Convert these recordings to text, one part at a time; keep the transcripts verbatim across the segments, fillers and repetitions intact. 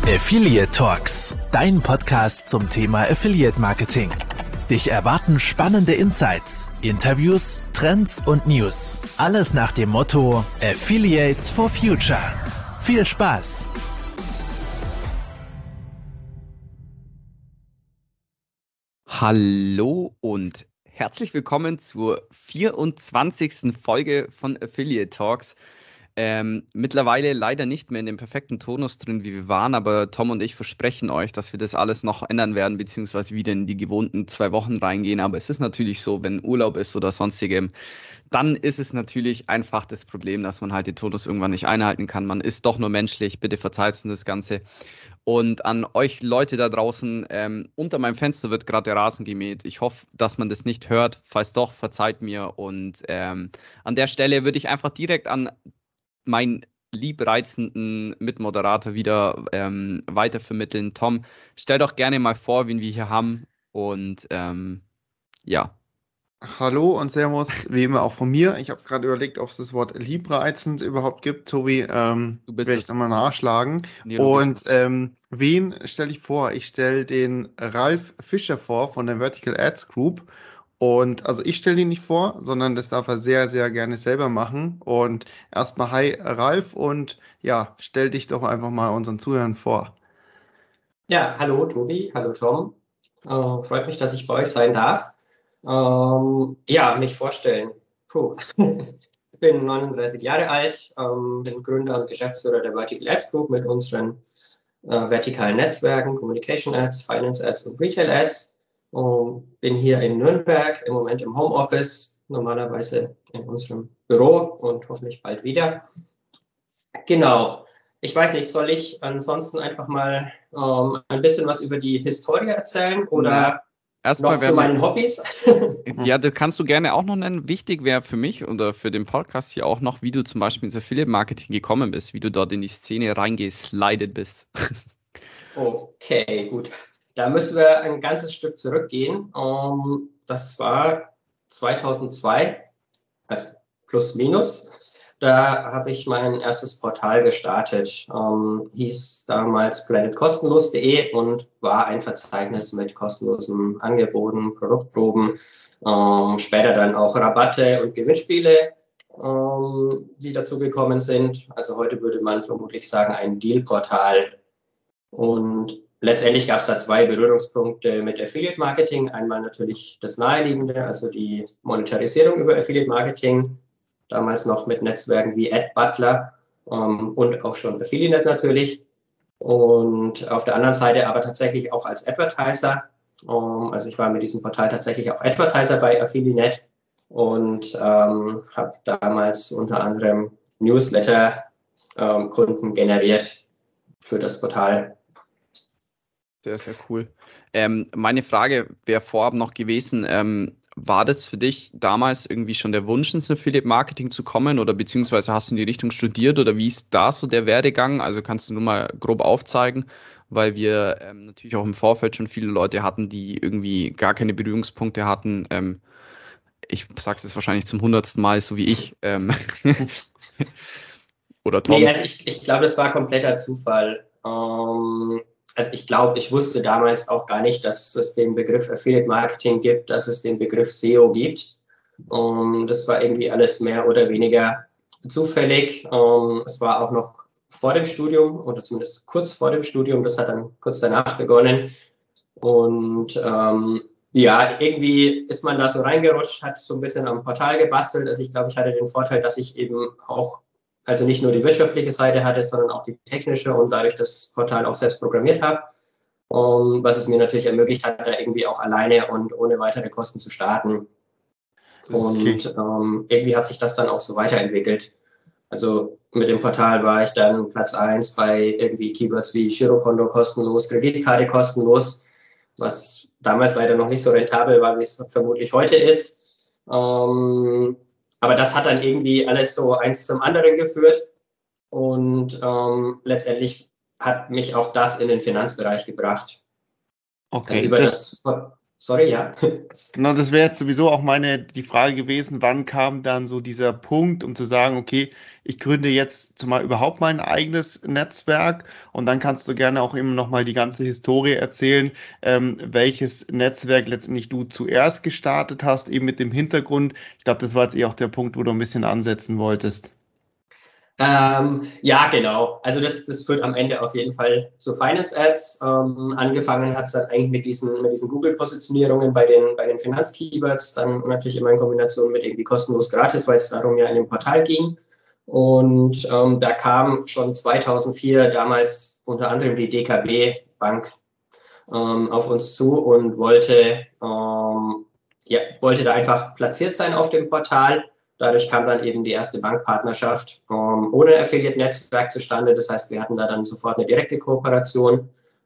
Affiliate Talks, dein Podcast zum Thema Affiliate Marketing. Dich erwarten spannende Insights, Interviews, Trends und News. Alles nach dem Motto Affiliates for Future. Viel Spaß! Hallo und herzlich willkommen zur vierundzwanzigsten Folge von Affiliate Talks. Ähm, mittlerweile leider nicht mehr in dem perfekten Tonus drin, wie wir waren, aber Tom und ich versprechen euch, dass wir das alles noch ändern werden, beziehungsweise wieder in die gewohnten zwei Wochen reingehen. Aber es ist natürlich so, wenn Urlaub ist oder sonstigem, dann ist es natürlich einfach das Problem, dass man halt den Tonus irgendwann nicht einhalten kann. Man ist doch nur menschlich, bitte verzeiht uns das Ganze. Und an euch Leute da draußen, ähm, unter meinem Fenster wird gerade der Rasen gemäht. Ich hoffe, dass man das nicht hört. Falls doch, verzeiht mir. Und ähm, an der Stelle würde ich einfach direkt an meinen liebreizenden Mitmoderator wieder ähm, weitervermitteln. Tom, stell doch gerne mal vor, wen wir hier haben. Und ähm, ja. Hallo und Servus, wie immer auch von mir. Ich habe gerade überlegt, ob es das Wort liebreizend überhaupt gibt. Tobi, ähm, Du bist werde ich es. dann mal nachschlagen. Nee, logisch. Und ähm, wen stelle ich vor? Ich stelle den Ralf Fischer vor von der Vertical Ads Group. Und also ich stelle ihn nicht vor, sondern das darf er sehr, sehr gerne selber machen. Und erstmal hi Ralf und ja, stell dich doch einfach mal unseren Zuhörern vor. Ja, hallo Tobi, hallo Tom. Äh, freut mich, dass ich bei euch sein darf. Ähm, ja, mich vorstellen. Puh. Ich bin neununddreißig Jahre alt, ähm, bin Gründer und Geschäftsführer der Vertical Ads Group mit unseren äh, vertikalen Netzwerken, Communication Ads, Finance Ads und Retail Ads. Ähm, bin hier in Nürnberg, im Moment im Homeoffice, normalerweise in unserem Büro und hoffentlich bald wieder. Genau. Ich weiß nicht, soll ich ansonsten einfach mal ähm, ein bisschen was über die Historie erzählen oder Ja. Erstmal noch zu meinen Hobbys? Ja, das kannst du gerne auch noch nennen. Wichtig wäre für mich oder für den Podcast hier auch noch, wie du zum Beispiel ins Affiliate-Marketing gekommen bist, wie du dort in die Szene reingeslidet bist. Okay, gut. Da müssen wir ein ganzes Stück zurückgehen. Um, das war zweitausendzwei, also plus minus. Da habe ich mein erstes Portal gestartet. Ähm, hieß damals planet kostenlos punkt de und war ein Verzeichnis mit kostenlosen Angeboten, Produktproben, ähm, später dann auch Rabatte und Gewinnspiele, ähm, die dazu gekommen sind. Also heute würde man vermutlich sagen, ein Deal-Portal. Und letztendlich gab es da zwei Berührungspunkte mit Affiliate Marketing. Einmal natürlich das Naheliegende, also die Monetarisierung über Affiliate Marketing. Damals noch mit Netzwerken wie AdButler ähm, und auch schon Affiliate natürlich. Und auf der anderen Seite aber tatsächlich auch als Advertiser. Ähm, also ich war mit diesem Portal tatsächlich auch Advertiser bei Affiliate und ähm, habe damals unter anderem Newsletter-Kunden ähm, generiert für das Portal. Sehr, sehr cool. Ähm, meine Frage wäre vorab noch gewesen, ähm, war das für dich damals irgendwie schon der Wunsch, ins Affiliate-Marketing zu kommen oder beziehungsweise hast du in die Richtung studiert oder wie ist da so der Werdegang? Also kannst du nur mal grob aufzeigen, weil wir ähm, natürlich auch im Vorfeld schon viele Leute hatten, die irgendwie gar keine Berührungspunkte hatten. Ähm, ich sage es wahrscheinlich zum hundertsten Mal, so wie ich. Ähm, oder Tom. Nee, also ich, ich glaube, das war kompletter Zufall. Ähm, Also ich glaube, ich wusste damals auch gar nicht, dass es den Begriff Affiliate Marketing gibt, dass es den Begriff S E O gibt. Um, das war irgendwie alles mehr oder weniger zufällig. Um, es war auch noch vor dem Studium oder zumindest kurz vor dem Studium. Das hat dann kurz danach begonnen. Und ähm, ja, irgendwie ist man da so reingerutscht, hat so ein bisschen am Portal gebastelt. Also ich glaube, ich hatte den Vorteil, dass ich eben auch also nicht nur die wirtschaftliche Seite hatte, sondern auch die technische und dadurch das Portal auch selbst programmiert habe, um, was es mir natürlich ermöglicht hat, da irgendwie auch alleine und ohne weitere Kosten zu starten. Okay. Und ähm, irgendwie hat sich das dann auch so weiterentwickelt. Also mit dem Portal war ich dann Platz eins bei irgendwie Keywords wie Girokonto kostenlos, Kreditkarte kostenlos, was damals leider noch nicht so rentabel war, wie es vermutlich heute ist. Ähm, Aber das hat dann irgendwie alles so eins zum anderen geführt und ähm, letztendlich hat mich auch das in den Finanzbereich gebracht. Okay, Also über das, das, Sorry, ja. Genau, das wäre jetzt sowieso auch meine, die Frage gewesen, wann kam dann so dieser Punkt, um zu sagen, okay, ich gründe jetzt zumal überhaupt mein eigenes Netzwerk, und dann kannst du gerne auch eben nochmal die ganze Historie erzählen, ähm, welches Netzwerk letztendlich du zuerst gestartet hast, eben mit dem Hintergrund. Ich glaube, das war jetzt eh auch der Punkt, wo du ein bisschen ansetzen wolltest. Ähm, ja, genau. Also das, das führt am Ende auf jeden Fall zu Finance Ads. Ähm, angefangen hat es dann eigentlich mit diesen, mit diesen Google-Positionierungen bei den, bei den Finanz-Keywords, dann natürlich immer in Kombination mit irgendwie kostenlos gratis, weil es darum ja in dem Portal ging. Und ähm, da kam schon zweitausendvier damals unter anderem die D K B Bank ähm, auf uns zu und wollte, ähm, ja, wollte da einfach platziert sein auf dem Portal. Dadurch kam dann eben die erste Bankpartnerschaft ähm, ohne Affiliate-Netzwerk zustande. Das heißt, wir hatten da dann sofort eine direkte Kooperation.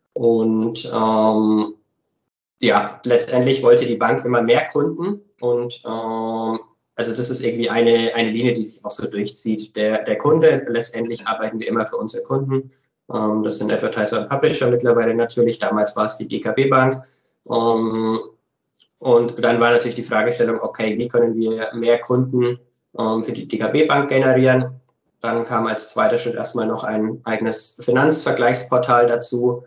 Und ähm, ja, letztendlich wollte die Bank immer mehr Kunden. Und ähm, also das ist irgendwie eine, eine Linie, die sich auch so durchzieht. Der, der Kunde, letztendlich arbeiten wir immer für unsere Kunden. Ähm, das sind Advertiser und Publisher mittlerweile natürlich. Damals war es die D K B Bank. Ähm, Und dann war natürlich die Fragestellung, okay, wie können wir mehr Kunden ähm, für die D K B Bank generieren? Dann kam als zweiter Schritt erstmal noch ein eigenes Finanzvergleichsportal dazu.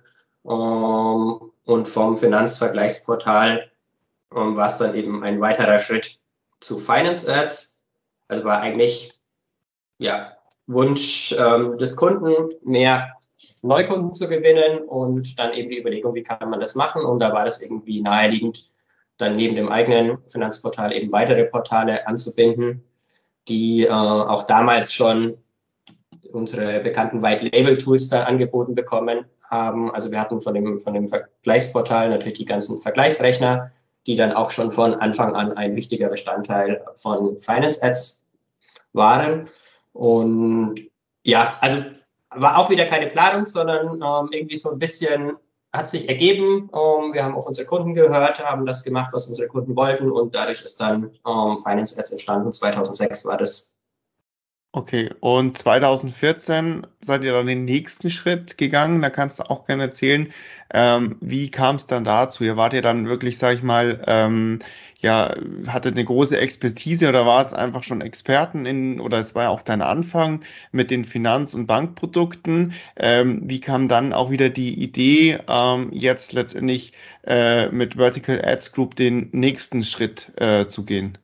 Ähm, und vom Finanzvergleichsportal ähm, war es dann eben ein weiterer Schritt zu Finance Ads. Also war eigentlich ja, Wunsch ähm, des Kunden, mehr Neukunden zu gewinnen, und dann eben die Überlegung, wie kann man das machen? Und da war das irgendwie naheliegend, dann neben dem eigenen Finanzportal eben weitere Portale anzubinden, die äh, auch damals schon unsere bekannten White-Label-Tools dann angeboten bekommen haben. Also wir hatten von dem, von dem Vergleichsportal natürlich die ganzen Vergleichsrechner, die dann auch schon von Anfang an ein wichtiger Bestandteil von Finance Ads waren. Und ja, also war auch wieder keine Planung, sondern ähm, irgendwie so ein bisschen hat sich ergeben. Um, wir haben auf unsere Kunden gehört, haben das gemacht, was unsere Kunden wollten, und dadurch ist dann um, Finance Ads entstanden. zweitausendsechs war das. Okay, und zweitausendvierzehn seid ihr dann den nächsten Schritt gegangen. Da kannst du auch gerne erzählen, ähm, wie kam es dann dazu? Ihr wart ja dann wirklich, sag ich mal, ähm, ja, hattet eine große Expertise, oder war es einfach schon Experten in, oder es war ja auch dein Anfang mit den Finanz- und Bankprodukten. Ähm, wie kam dann auch wieder die Idee, ähm, jetzt letztendlich äh, mit Vertical Ads Group den nächsten Schritt äh, zu gehen?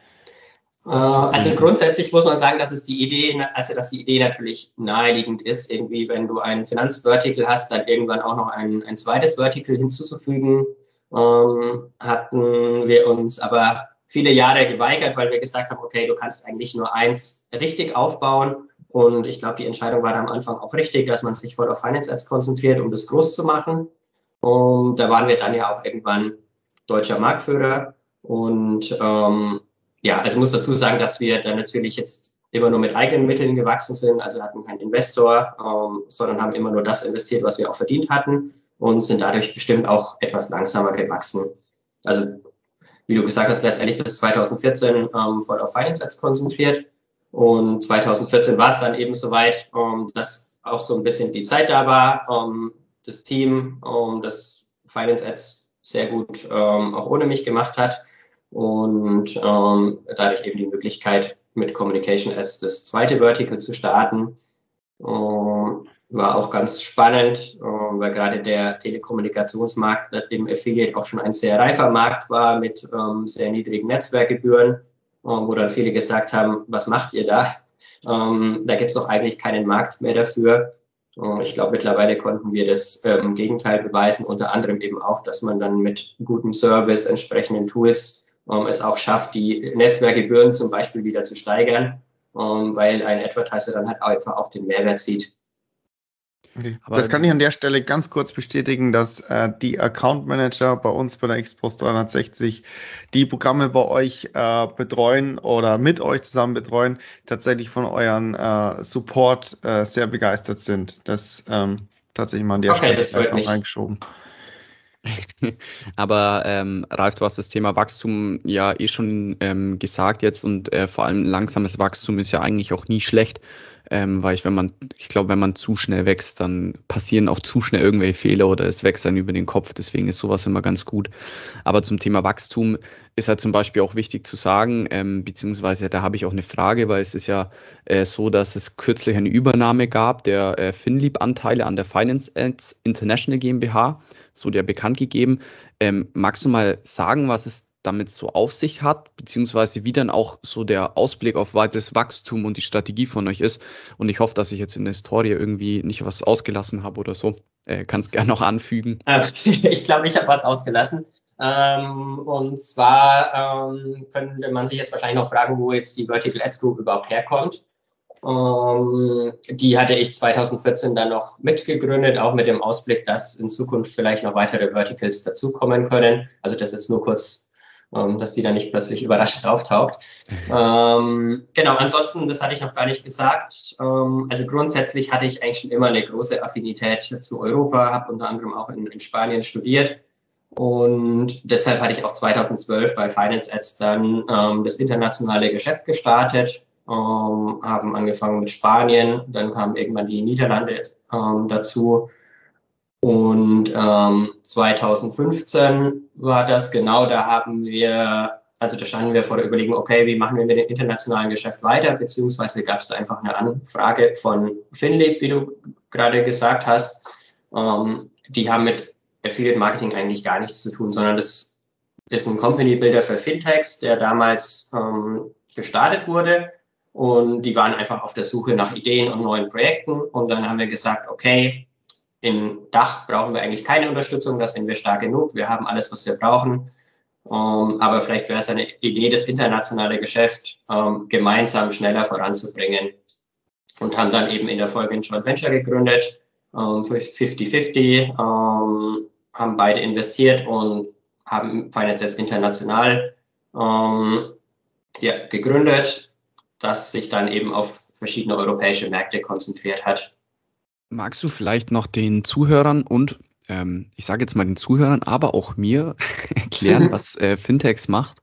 Also grundsätzlich muss man sagen, dass es die Idee, also dass die Idee natürlich naheliegend ist, irgendwie, wenn du ein Finanzvertical hast, dann irgendwann auch noch ein, ein zweites Vertical hinzuzufügen. Ähm, hatten wir uns aber viele Jahre geweigert, weil wir gesagt haben, okay, du kannst eigentlich nur eins richtig aufbauen. Und ich glaube, die Entscheidung war da am Anfang auch richtig, dass man sich voll auf Finance Ads konzentriert, um das groß zu machen. Und da waren wir dann ja auch irgendwann deutscher Marktführer. Und ähm, ja, also ich muss dazu sagen, dass wir dann natürlich jetzt immer nur mit eigenen Mitteln gewachsen sind, also hatten keinen Investor, ähm, sondern haben immer nur das investiert, was wir auch verdient hatten, und sind dadurch bestimmt auch etwas langsamer gewachsen. Also wie du gesagt hast, letztendlich bis zweitausendvierzehn ähm, voll auf Finance Ads konzentriert, und zweitausendvierzehn war es dann eben soweit, ähm, dass auch so ein bisschen die Zeit da war, ähm, das Team, ähm, das Finance Ads sehr gut ähm, auch ohne mich gemacht hat. Und ähm, dadurch eben die Möglichkeit, mit Communication Ads das zweite Vertical zu starten. Ähm, war auch ganz spannend, äh, weil gerade der Telekommunikationsmarkt im Affiliate auch schon ein sehr reifer Markt war mit ähm, sehr niedrigen Netzwerkgebühren, äh, wo dann viele gesagt haben, was macht ihr da? Ähm, da gibt es doch eigentlich keinen Markt mehr dafür. Äh, ich glaube, mittlerweile konnten wir das äh, im Gegenteil beweisen, unter anderem eben auch, dass man dann mit gutem Service, entsprechenden Tools Um, es auch schafft, die Netzwerkgebühren zum Beispiel wieder zu steigern, um, weil ein Advertiser dann halt einfach auch den Mehrwert sieht. Okay. Das kann ich an der Stelle ganz kurz bestätigen, dass äh, die Account Manager bei uns bei der Xbox dreihundertsechzig die Programme bei euch äh, betreuen oder mit euch zusammen betreuen, tatsächlich von euren äh, Support äh, sehr begeistert sind. Das ähm, tatsächlich mal an der okay, Stelle noch reingeschoben. Aber ähm, Ralf, du hast das Thema Wachstum ja eh schon ähm, gesagt jetzt, und äh, vor allem langsames Wachstum ist ja eigentlich auch nie schlecht. ähm, weil ich, wenn man, ich glaube, wenn man zu schnell wächst, dann passieren auch zu schnell irgendwelche Fehler oder es wächst dann über den Kopf. Deswegen ist sowas immer ganz gut. Aber zum Thema Wachstum ist halt zum Beispiel auch wichtig zu sagen, ähm, beziehungsweise da habe ich auch eine Frage, weil es ist ja äh, so, dass es kürzlich eine Übernahme gab der äh, Finlieb-Anteile an der Finance Ads International GmbH, so der bekannt gegeben. Ähm, magst du mal sagen, was es damit so auf sich hat, beziehungsweise wie dann auch so der Ausblick auf weiteres Wachstum und die Strategie von euch ist? Und ich hoffe, dass ich jetzt in der Historie irgendwie nicht was ausgelassen habe oder so. Äh, kannst gerne noch anfügen. Ich glaube, ich habe was ausgelassen. Ähm, und zwar ähm, könnte man sich jetzt wahrscheinlich noch fragen, wo jetzt die Vertical Ads Group überhaupt herkommt. Ähm, die hatte ich zwanzig vierzehn dann noch mitgegründet, auch mit dem Ausblick, dass in Zukunft vielleicht noch weitere Verticals dazukommen können. Also das ist nur kurz, ähm, dass die dann nicht plötzlich überraschend auftaucht. Ähm, genau, ansonsten, das hatte ich noch gar nicht gesagt. Ähm, also grundsätzlich hatte ich eigentlich schon immer eine große Affinität zu Europa, habe unter anderem auch in, in Spanien studiert. Und deshalb hatte ich auch zweitausendzwölf bei Finance Ads dann ähm, das internationale Geschäft gestartet. Ähm, haben angefangen mit Spanien, dann kamen irgendwann die Niederlande ähm, dazu und ähm, zweitausendfünfzehn war das genau, da haben wir, also da standen wir vor der Überlegung, okay, wie machen wir mit dem internationalen Geschäft weiter, beziehungsweise gab es da einfach eine Anfrage von Finlieb, wie du gerade gesagt hast, ähm, die haben mit Affiliate Marketing eigentlich gar nichts zu tun, sondern das ist ein Company Builder für Fintechs, der damals ähm, gestartet wurde. Und die waren einfach auf der Suche nach Ideen und neuen Projekten. Und dann haben wir gesagt, okay, in Dach brauchen wir eigentlich keine Unterstützung, da sind wir stark genug. Wir haben alles, was wir brauchen. Um, aber vielleicht wäre es eine Idee, das internationale Geschäft um, gemeinsam schneller voranzubringen. Und haben dann eben in der Folge ein Joint Venture gegründet, um, für fifty fifty, um, haben beide investiert und haben Finance Ads international um, ja, gegründet, das sich dann eben auf verschiedene europäische Märkte konzentriert hat. Magst du vielleicht noch den Zuhörern und, ähm, ich sage jetzt mal den Zuhörern, aber auch mir erklären, was äh, Fintechs macht?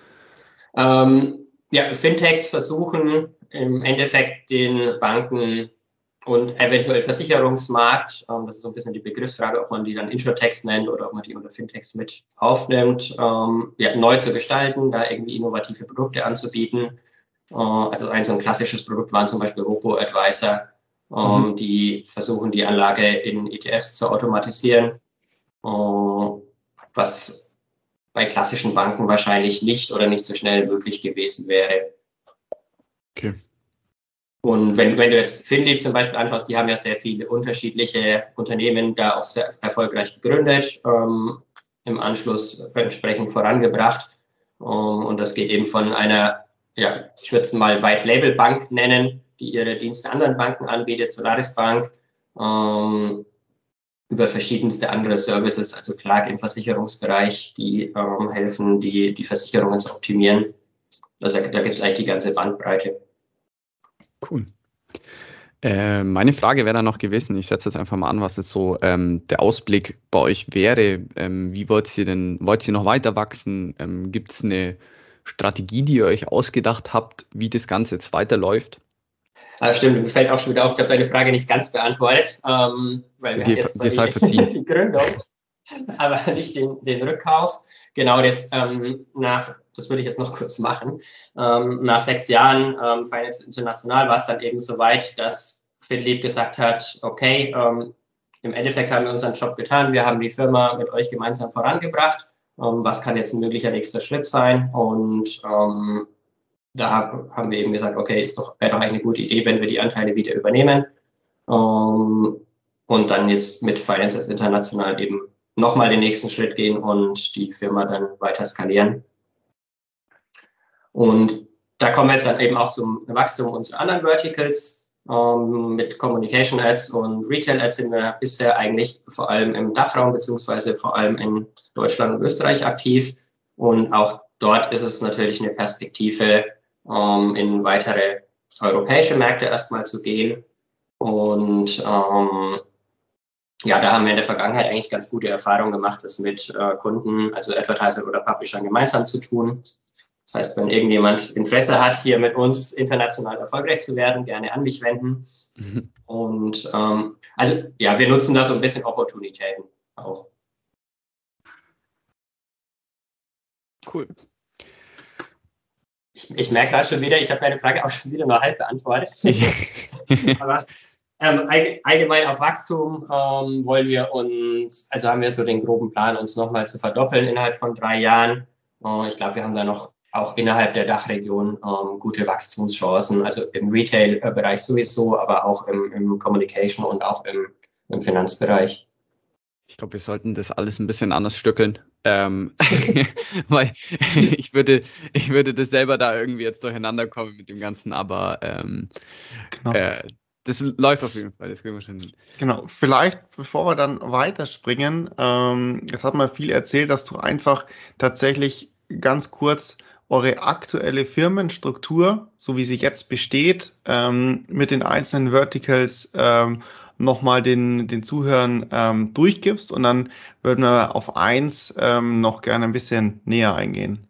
Ähm, ja, Fintechs versuchen im Endeffekt den Banken und eventuell Versicherungsmarkt, ähm, das ist so ein bisschen die Begriffsfrage, ob man die dann Insurtechs nennt oder ob man die unter Fintechs mit aufnimmt, ähm, ja, neu zu gestalten, da irgendwie innovative Produkte anzubieten. Also ein so ein klassisches Produkt waren zum Beispiel Robo-Advisor, ähm, mhm. die versuchen, die Anlage in E T Fs zu automatisieren, äh, was bei klassischen Banken wahrscheinlich nicht oder nicht so schnell möglich gewesen wäre. Okay. Und wenn, wenn du jetzt Finlieb zum Beispiel anschaust, die haben ja sehr viele unterschiedliche Unternehmen da auch sehr erfolgreich gegründet, ähm, im Anschluss entsprechend vorangebracht. Ähm, und das geht eben von einer, ja, ich würde es mal White-Label-Bank nennen, die ihre Dienste anderen Banken anbietet, Solaris Bank, ähm, über verschiedenste andere Services, also Clark im Versicherungsbereich, die ähm, helfen, die, die Versicherungen zu optimieren. Also da gibt es eigentlich die ganze Bandbreite. Cool. Äh, meine Frage wäre dann noch gewesen, ich setze jetzt einfach mal an, was jetzt so ähm, der Ausblick bei euch wäre. Ähm, wie wollt ihr denn, wollt ihr noch weiter wachsen? Ähm, gibt es eine Strategie, die ihr euch ausgedacht habt, wie das Ganze jetzt weiterläuft? Ah, stimmt, mir fällt auch schon wieder auf, ich habe deine Frage nicht ganz beantwortet, ähm, weil wir die, hatten jetzt die, zwar die, die Gründung, aber nicht den, den Rückkauf. Genau, jetzt ähm, nach, das würde ich jetzt noch kurz machen, ähm, nach sechs Jahren ähm, Finance International war es dann eben so weit, dass Finlieb gesagt hat, okay, ähm, im Endeffekt haben wir unseren Job getan, wir haben die Firma mit euch gemeinsam vorangebracht. Um, was kann jetzt ein möglicher nächster Schritt sein? Und um, da haben wir eben gesagt, okay, ist doch, wäre doch eine gute Idee, wenn wir die Anteile wieder übernehmen. Um, und dann jetzt mit Finance Ads International eben nochmal den nächsten Schritt gehen und die Firma dann weiter skalieren. Und da kommen wir jetzt dann eben auch zum Wachstum unserer anderen Verticals. Um, mit Communication Ads und Retail Ads sind wir bisher eigentlich vor allem im Dachraum beziehungsweise vor allem in Deutschland und Österreich aktiv. Und auch dort ist es natürlich eine Perspektive, um, in weitere europäische Märkte erstmal zu gehen. Und um, ja, da haben wir in der Vergangenheit eigentlich ganz gute Erfahrungen gemacht, das mit äh, Kunden, also Advertiser oder Publishern gemeinsam zu tun. Das heißt, wenn irgendjemand Interesse hat, hier mit uns international erfolgreich zu werden, gerne an mich wenden. Mhm. Und ähm, also ja, wir nutzen da so ein bisschen Opportunitäten auch. Cool. Ich, ich merke gerade schon wieder, ich habe deine Frage auch schon wieder nur halb beantwortet. Aber ähm, allgemein auf Wachstum ähm, wollen wir uns, also haben wir so den groben Plan, uns nochmal zu verdoppeln innerhalb von drei Jahren. Äh, ich glaube, wir haben da noch auch innerhalb der Dachregion ähm, gute Wachstumschancen, also im Retail-Bereich sowieso, aber auch im, im Communication und auch im, im Finanzbereich. Ich glaube, wir sollten das alles ein bisschen anders stückeln, ähm, weil ich würde, ich würde das selber da irgendwie jetzt durcheinander kommen mit dem Ganzen, aber ähm, genau. äh, das läuft auf jeden Fall, das kriegen wir schon hin. Genau, vielleicht bevor wir dann weiterspringen, ähm, jetzt hat man viel erzählt, dass du einfach tatsächlich ganz kurz eure aktuelle Firmenstruktur, so wie sie jetzt besteht, ähm, mit den einzelnen Verticals ähm, nochmal den, den Zuhörern ähm, durchgibst, und dann würden wir auf eins ähm, noch gerne ein bisschen näher eingehen.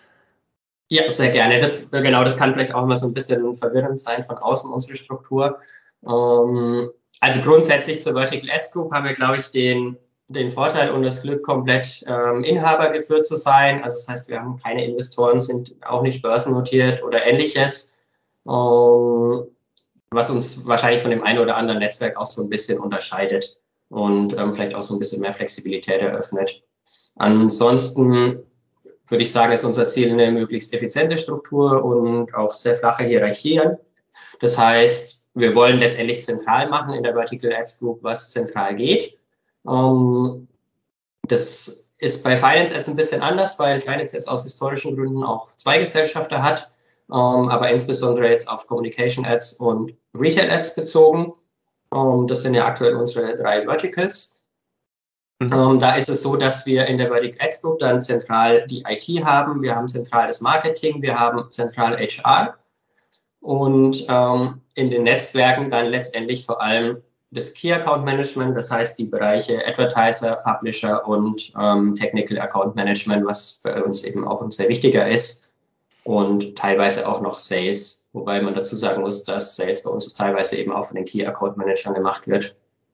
Ja, sehr gerne. Das, genau, das kann vielleicht auch immer so ein bisschen verwirrend sein von außen, unsere Struktur. Ähm, also grundsätzlich zur Vertical Ads Group haben wir, glaube ich, den den Vorteil und das Glück, komplett ähm, Inhaber geführt zu sein. Also das heißt, wir haben keine Investoren, sind auch nicht börsennotiert oder ähnliches, ähm, was uns wahrscheinlich von dem einen oder anderen Netzwerk auch so ein bisschen unterscheidet und ähm, vielleicht auch so ein bisschen mehr Flexibilität eröffnet. Ansonsten würde ich sagen, ist unser Ziel eine möglichst effiziente Struktur und auch sehr flache Hierarchien. Das heißt, wir wollen letztendlich zentral machen in der Vertical Ads Group, was zentral geht. Um, das ist bei Finance Ads ein bisschen anders, weil Finance Ads aus historischen Gründen auch zwei Gesellschafter hat, um, aber insbesondere jetzt auf Communication Ads und Retail Ads bezogen. Um, das sind ja aktuell unsere drei Verticals. Mhm. Um, da ist es so, dass wir in der Vertical Ads Group dann zentral die I T haben, wir haben zentral das Marketing, wir haben zentral H R und um, in den Netzwerken dann letztendlich vor allem das Key Account Management, das heißt die Bereiche Advertiser, Publisher und ähm, Technical Account Management, was bei uns eben auch ein sehr wichtiger ist, und teilweise auch noch Sales, wobei man dazu sagen muss, dass Sales bei uns teilweise eben auch von den Key Account Managern gemacht wird.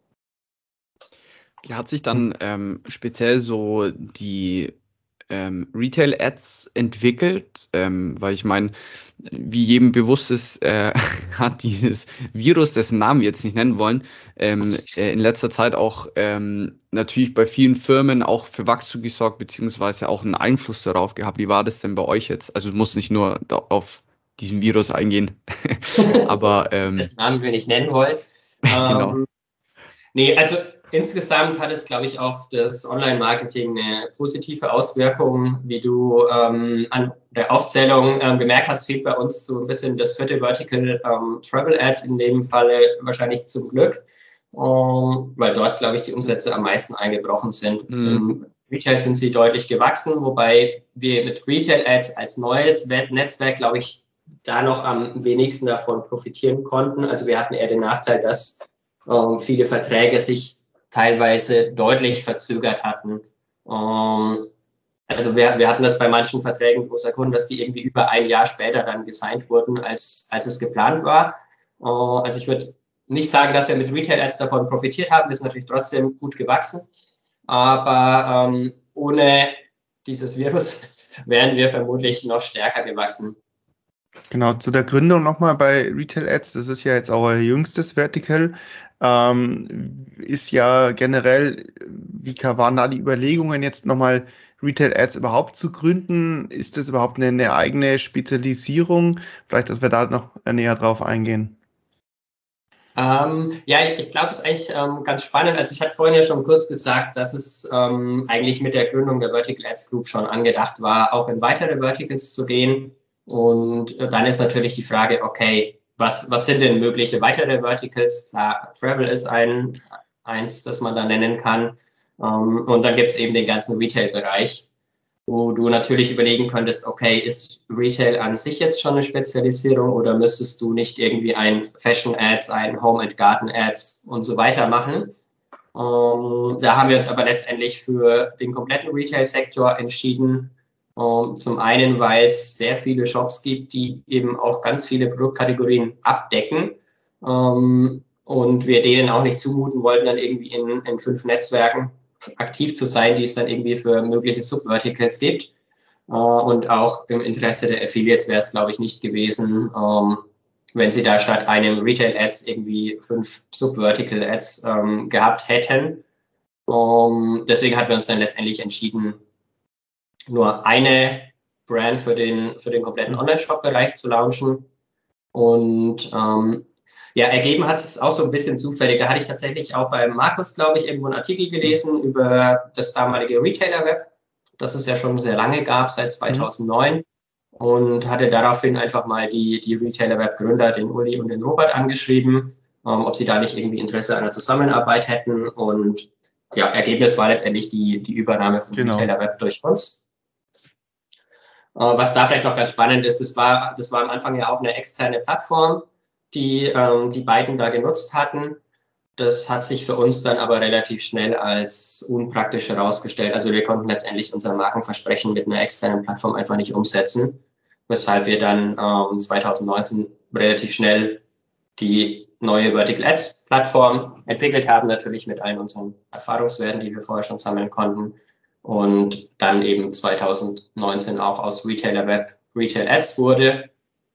Wie hat sich dann ähm, speziell so die ähm, Retail-Ads entwickelt? Ähm, weil ich meine, wie jedem bewusst ist, äh, hat dieses Virus, dessen Namen wir jetzt nicht nennen wollen, ähm, äh, in letzter Zeit auch ähm, natürlich bei vielen Firmen auch für Wachstum gesorgt, beziehungsweise auch einen Einfluss darauf gehabt. Wie war das denn bei euch jetzt? Also du musst nicht nur da auf diesen Virus eingehen, aber ähm, das Namen wir nicht nennen wollen. genau. Ähm, nee, also insgesamt hat es, glaube ich, auf das Online-Marketing eine positive Auswirkung. Wie du ähm, an der Aufzählung ähm, gemerkt hast, fehlt bei uns so ein bisschen das vierte Vertical, ähm, Travel Ads, in dem Falle wahrscheinlich zum Glück, ähm, weil dort, glaube ich, die Umsätze am meisten eingebrochen sind. Mhm. Im Retail sind sie deutlich gewachsen, wobei wir mit Retail Ads als neues Netzwerk, glaube ich, da noch am wenigsten davon profitieren konnten. Also wir hatten eher den Nachteil, dass ähm, viele Verträge sich teilweise deutlich verzögert hatten. Ähm, also wir, wir hatten das bei manchen Verträgen großer Kunden, dass die irgendwie über ein Jahr später dann gesigned wurden, als, als es geplant war. Äh, also ich würde nicht sagen, dass wir mit Retail Ads davon profitiert haben. Wir sind natürlich trotzdem gut gewachsen. Aber ähm, ohne dieses Virus wären wir vermutlich noch stärker gewachsen. Genau, zu der Gründung nochmal bei Retail Ads, das ist ja jetzt auch euer jüngstes Vertical, ähm, ist ja generell, wie waren da die Überlegungen, jetzt nochmal Retail Ads überhaupt zu gründen? Ist das überhaupt eine, eine eigene Spezialisierung? Vielleicht, dass wir da noch näher drauf eingehen. Ähm, ja, ich glaube, es ist eigentlich ähm, ganz spannend. Also ich hatte vorhin ja schon kurz gesagt, dass es ähm, eigentlich mit der Gründung der Vertical Ads Group schon angedacht war, auch in weitere Verticals zu gehen. Und dann ist natürlich die Frage, okay, was, was sind denn mögliche weitere Verticals? Klar, Travel ist ein, eins, das man da nennen kann. Um, und dann gibt es eben den ganzen Retail-Bereich, wo du natürlich überlegen könntest, okay, ist Retail an sich jetzt schon eine Spezialisierung oder müsstest du nicht irgendwie ein Fashion-Ads, ein Home-and-Garden-Ads und so weiter machen? Um, da haben wir uns aber letztendlich für den kompletten Retail-Sektor entschieden, Ähm, zum einen, weil es sehr viele Shops gibt, die eben auch ganz viele Produktkategorien abdecken. Ähm, und wir denen auch nicht zumuten wollten, dann irgendwie in, in fünf Netzwerken aktiv zu sein, die es dann irgendwie für mögliche Subverticals gibt. Uh, und auch im Interesse der Affiliates wäre es, glaube ich, nicht gewesen, um, wenn sie da statt einem Retail-Ads irgendwie fünf Subvertical-Ads um, gehabt hätten. Um, deswegen hatten wir uns dann letztendlich entschieden, nur eine Brand für den, für den kompletten Online-Shop-Bereich zu launchen. Und um, ja, ergeben hat es auch so ein bisschen zufällig. Da hatte ich tatsächlich auch bei Markus, glaube ich, irgendwo einen Artikel gelesen über das damalige Retailer-Web, das es ja schon sehr lange gab, seit zweitausendneun, mhm. und hatte daraufhin einfach mal die, die Retailer-Web-Gründer, den Uli und den Robert, angeschrieben, ähm, ob sie da nicht irgendwie Interesse an einer Zusammenarbeit hätten. Und ja, Ergebnis war letztendlich die, die Übernahme von genau. Retailer-Web durch uns. Äh, was da vielleicht noch ganz spannend ist, das war, das war am Anfang ja auch eine externe Plattform, die ähm, die beiden da genutzt hatten. Das hat sich für uns dann aber relativ schnell als unpraktisch herausgestellt. Also wir konnten letztendlich unser Markenversprechen mit einer externen Plattform einfach nicht umsetzen, weshalb wir dann ähm, zweitausendneunzehn relativ schnell die neue Vertical Ads Plattform entwickelt haben, natürlich mit allen unseren Erfahrungswerten, die wir vorher schon sammeln konnten, und dann eben zweitausendneunzehn auch aus Retailer Web Retail Ads wurde.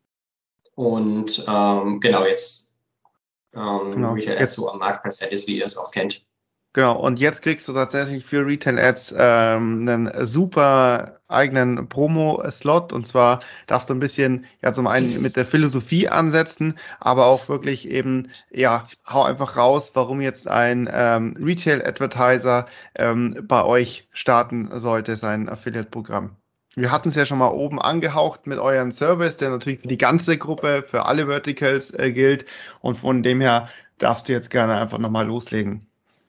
Und ähm, genau jetzt Ähm, genau. Retail Ads so am Markt präsent ist, wie ihr es auch kennt. Genau, und jetzt kriegst du tatsächlich für Retail Ads ähm, einen super eigenen Promo-Slot, und zwar darfst du ein bisschen, ja, zum einen mit der Philosophie ansetzen, aber auch wirklich eben, ja, hau einfach raus, warum jetzt ein ähm, Retail-Advertiser ähm, bei euch starten sollte, sein Affiliate-Programm. Wir hatten es ja schon mal oben angehaucht mit eurem Service, der natürlich für die ganze Gruppe, für alle Verticals äh, gilt. Und von dem her darfst du jetzt gerne einfach nochmal loslegen.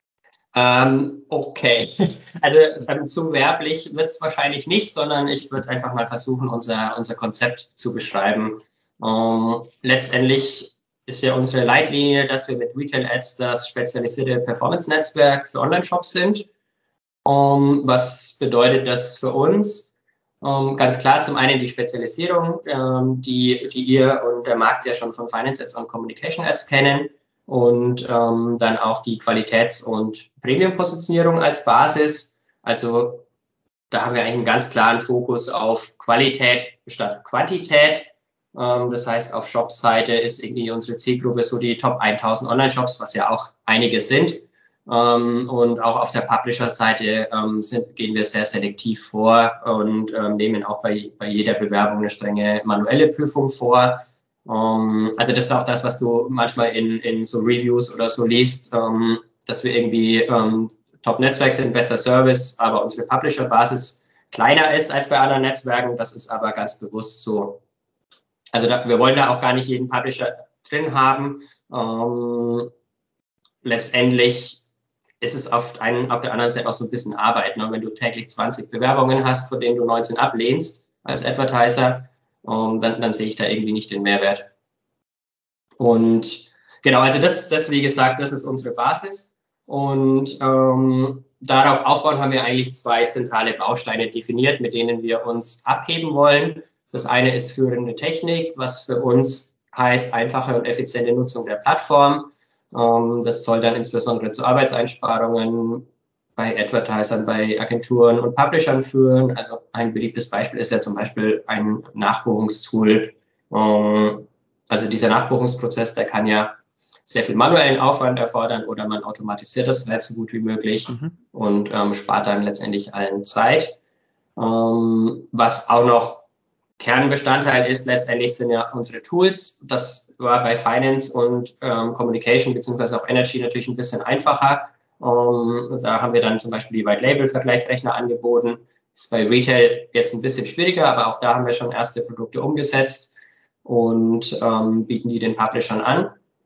Ähm, okay. Also ähm, zu werblich wird es wahrscheinlich nicht, sondern ich würde einfach mal versuchen, unser, unser Konzept zu beschreiben. Ähm, letztendlich ist ja unsere Leitlinie, dass wir mit Retail Ads das spezialisierte Performance-Netzwerk für Online-Shops sind. Ähm, was bedeutet das für uns? Um, ganz klar, zum einen die Spezialisierung, ähm, die, die ihr und der Markt ja schon von Finance Ads und Communication Ads kennen, und ähm, dann auch die Qualitäts- und Premium-Positionierung als Basis. Also da haben wir eigentlich einen ganz klaren Fokus auf Qualität statt Quantität. Ähm, das heißt, auf Shop-Seite ist irgendwie unsere Zielgruppe so die Top tausend Online-Shops, was ja auch einige sind. Um, und auch auf der Publisher-Seite um, sind, gehen wir sehr selektiv vor und um, nehmen auch bei, bei jeder Bewerbung eine strenge manuelle Prüfung vor. Um, also das ist auch das, was du manchmal in, in so Reviews oder so liest, um, dass wir irgendwie um, Top-Netzwerk sind, bester Service, aber unsere Publisher-Basis kleiner ist als bei anderen Netzwerken. Das ist aber ganz bewusst so. Also da, wir wollen da auch gar nicht jeden Publisher drin haben. Um, letztendlich ist es auf, einen, auf der anderen Seite auch so ein bisschen Arbeit. Ne? Wenn du täglich zwanzig Bewerbungen hast, von denen du neunzehn ablehnst als Advertiser, um, dann, dann sehe ich da irgendwie nicht den Mehrwert. Und genau, also das, das wie gesagt, das ist unsere Basis. Und ähm, darauf aufbauen haben wir eigentlich zwei zentrale Bausteine definiert, mit denen wir uns abheben wollen. Das eine ist führende Technik, was für uns heißt einfache und effiziente Nutzung der Plattform. Das soll dann insbesondere zu Arbeitseinsparungen bei Advertisern, bei Agenturen und Publishern führen. Also ein beliebtes Beispiel ist ja zum Beispiel ein Nachbuchungstool. Also dieser Nachbuchungsprozess, der kann ja sehr viel manuellen Aufwand erfordern, oder man automatisiert das halt so gut wie möglich mhm. und ähm, spart dann letztendlich allen Zeit. Ähm, was auch noch Kernbestandteil ist, letztendlich sind ja unsere Tools. Das war bei Finance und ähm, Communication beziehungsweise auch Energy natürlich ein bisschen einfacher. Um, da haben wir dann zum Beispiel die White-Label-Vergleichsrechner angeboten. Ist bei Retail jetzt ein bisschen schwieriger, aber auch da haben wir schon erste Produkte umgesetzt und ähm, bieten die den Publishern an.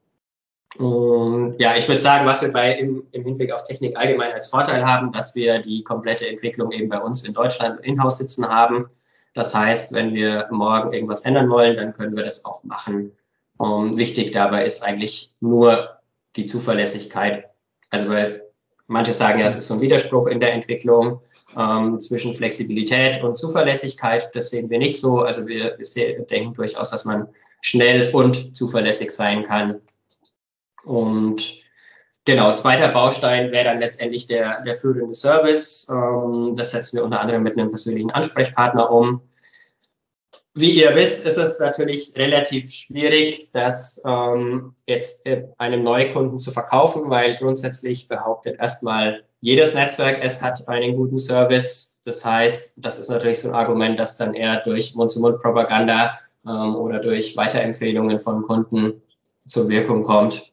Und ja, ich würde sagen, was wir bei im, im Hinblick auf Technik allgemein als Vorteil haben, dass wir die komplette Entwicklung eben bei uns in Deutschland in-house sitzen haben. Das heißt, wenn wir morgen irgendwas ändern wollen, dann können wir das auch machen. Um, wichtig dabei ist eigentlich nur die Zuverlässigkeit. Also weil Manche sagen ja, es ist so ein Widerspruch in der Entwicklung ähm, zwischen Flexibilität und Zuverlässigkeit. Das sehen wir nicht so. Also wir, wir denken durchaus, dass man schnell und zuverlässig sein kann. Und genau, zweiter Baustein wäre dann letztendlich der, der führende Service. Ähm, das setzen wir unter anderem mit einem persönlichen Ansprechpartner um. Wie ihr wisst, ist es natürlich relativ schwierig, das ähm, jetzt einem Neukunden zu verkaufen, weil grundsätzlich behauptet erstmal jedes Netzwerk, es hat einen guten Service. Das heißt, das ist natürlich so ein Argument, das dann eher durch Mund-zu-Mund-Propaganda ähm, oder durch Weiterempfehlungen von Kunden zur Wirkung kommt.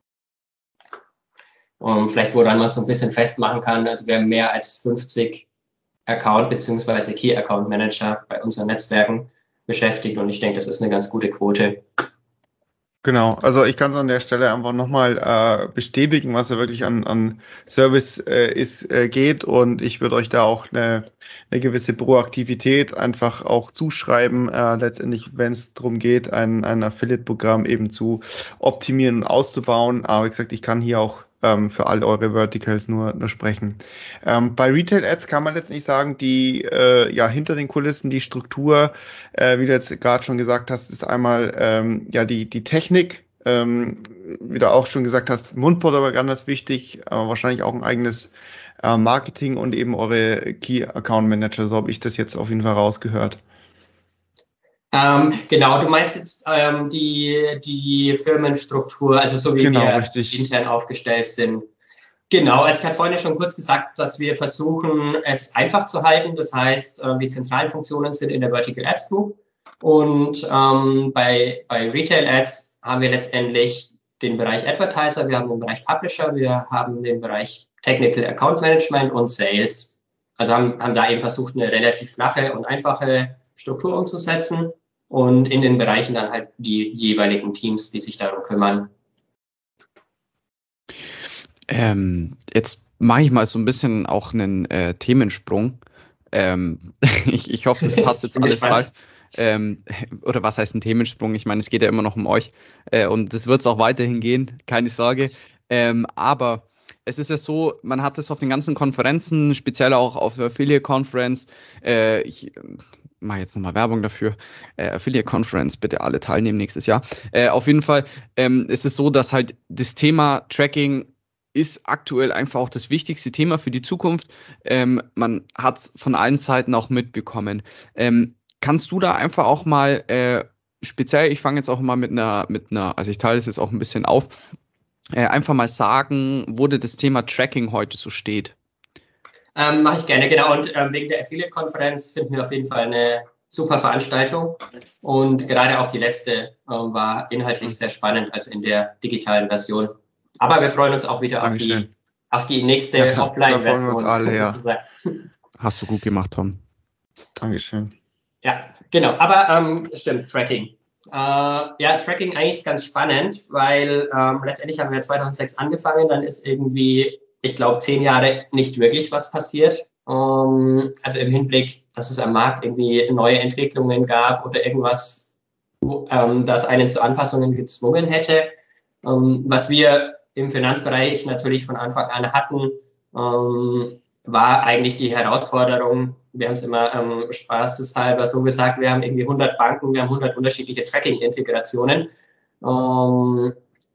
Um, vielleicht, woran man so ein bisschen festmachen kann, also wir haben mehr als fünfzig Account- bzw. Key-Account-Manager bei unseren Netzwerken beschäftigt und ich denke, das ist eine ganz gute Quote. Genau, also ich kann es an der Stelle einfach nochmal äh, bestätigen, was ja wirklich an, an Service äh, ist, äh, geht und ich würde euch da auch eine, eine gewisse Proaktivität einfach auch zuschreiben, äh, letztendlich, wenn es darum geht, ein, ein Affiliate-Programm eben zu optimieren und auszubauen, aber wie gesagt, ich kann hier auch ähm, für all eure Verticals nur, nur sprechen. Ähm, bei Retail-Ads kann man letztendlich sagen, die äh, ja hinter den Kulissen die Struktur, äh, wie du jetzt gerade schon gesagt hast, ist einmal ähm, ja die, die Technik, ähm, wie du auch schon gesagt hast, Mundpropaganda ist wichtig, aber wahrscheinlich auch ein eigenes äh, Marketing und eben eure Key-Account-Manager, so habe ich das jetzt auf jeden Fall rausgehört. Ähm, genau, du meinst jetzt ähm, die, die Firmenstruktur, also so wie genau, wir richtig. intern aufgestellt sind. Genau, also ich hatte vorhin schon kurz gesagt, dass wir versuchen, es einfach zu halten. Das heißt, äh, die zentralen Funktionen sind in der Vertical Ads Group. Und ähm, bei, bei Retail Ads haben wir letztendlich den Bereich Advertiser, wir haben den Bereich Publisher, wir haben den Bereich Technical Account Management und Sales. Also haben, haben da eben versucht, eine relativ flache und einfache Struktur umzusetzen und in den Bereichen dann halt die jeweiligen Teams, die sich darum kümmern. Ähm, jetzt mache ich mal so ein bisschen auch einen äh, Themensprung. Ähm, ich, ich hoffe, das passt jetzt alles rein. Ähm, oder was heißt ein Themensprung? Ich meine, es geht ja immer noch um euch äh, und das wird es auch weiterhin gehen, keine Sorge. Ähm, aber es ist ja so, man hat es auf den ganzen Konferenzen, speziell auch auf der Affiliate Conference. Äh, ich mache jetzt nochmal Werbung dafür. Äh, Affiliate Conference, bitte alle teilnehmen nächstes Jahr. Äh, auf jeden Fall ähm, ist es so, dass halt das Thema Tracking ist aktuell einfach auch das wichtigste Thema für die Zukunft. Ähm, man hat es von allen Seiten auch mitbekommen. Ähm, kannst du da einfach auch mal äh, speziell, ich fange jetzt auch mal mit einer, mit einer, also ich teile es jetzt auch ein bisschen auf, äh, einfach mal sagen, wo das Thema Tracking heute so steht? Ähm, mache ich gerne, genau. Und ähm, wegen der Affiliate-Konferenz finden wir auf jeden Fall eine super Veranstaltung. Und gerade auch die letzte ähm, war inhaltlich sehr spannend, also in der digitalen Version. Aber wir freuen uns auch wieder auf die, auf die nächste ja, Offline-Version. Uns alle, ja. Hast du gut gemacht, Tom. Dankeschön. Ja, genau. Aber ähm, stimmt, Tracking. Äh, ja, Tracking eigentlich ganz spannend, weil ähm, letztendlich haben wir zweitausendsechs angefangen, dann ist irgendwie, ich glaube, zehn Jahre nicht wirklich was passiert. Ähm, also im Hinblick, dass es am Markt irgendwie neue Entwicklungen gab oder irgendwas, wo, ähm, das einen zu Anpassungen gezwungen hätte. Ähm, was wir im Finanzbereich natürlich von Anfang an hatten, ähm, war eigentlich die Herausforderung, wir haben es immer ähm, spaßeshalber so gesagt, wir haben irgendwie hundert Banken, wir haben hundert unterschiedliche Tracking-Integrationen. Ähm,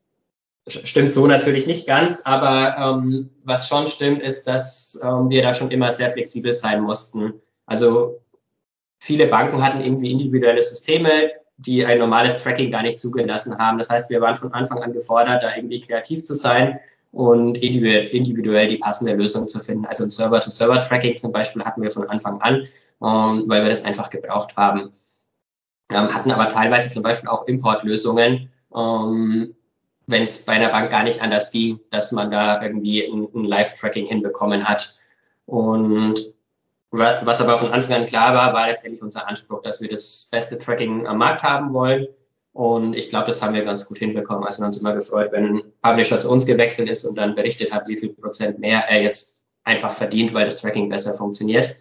stimmt so natürlich nicht ganz, aber ähm, was schon stimmt, ist, dass ähm, wir da schon immer sehr flexibel sein mussten. Also viele Banken hatten irgendwie individuelle Systeme, die ein normales Tracking gar nicht zugelassen haben. Das heißt, wir waren von Anfang an gefordert, da irgendwie kreativ zu sein und individuell die passende Lösung zu finden. Also ein Server-to-Server-Tracking zum Beispiel hatten wir von Anfang an, ähm, weil wir das einfach gebraucht haben. Ähm, hatten aber teilweise zum Beispiel auch Importlösungen, ähm, wenn es bei einer Bank gar nicht anders ging, dass man da irgendwie ein, ein Live-Tracking hinbekommen hat. Und was aber von Anfang an klar war, war letztendlich unser Anspruch, dass wir das beste Tracking am Markt haben wollen. Und ich glaube, das haben wir ganz gut hinbekommen. Also wir haben uns immer gefreut, wenn ein Publisher zu uns gewechselt ist und dann berichtet hat, wie viel Prozent mehr er jetzt einfach verdient, weil das Tracking besser funktioniert.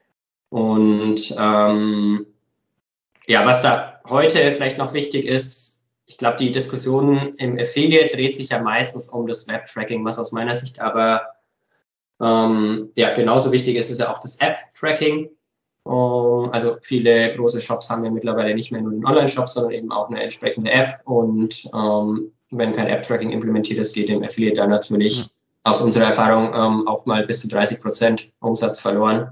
Und ähm, ja, was da heute vielleicht noch wichtig ist, ich glaube, die Diskussion im Affiliate dreht sich ja meistens um das Web-Tracking, was aus meiner Sicht aber Ähm, ja, genauso wichtig ist es ja auch das App-Tracking. Um, also viele große Shops haben ja mittlerweile nicht mehr nur einen Online-Shop, sondern eben auch eine entsprechende App. Und ähm, wenn kein App-Tracking implementiert ist, geht dem Affiliate dann natürlich ja. aus unserer Erfahrung ähm, auch mal bis zu dreißig Prozent Umsatz verloren.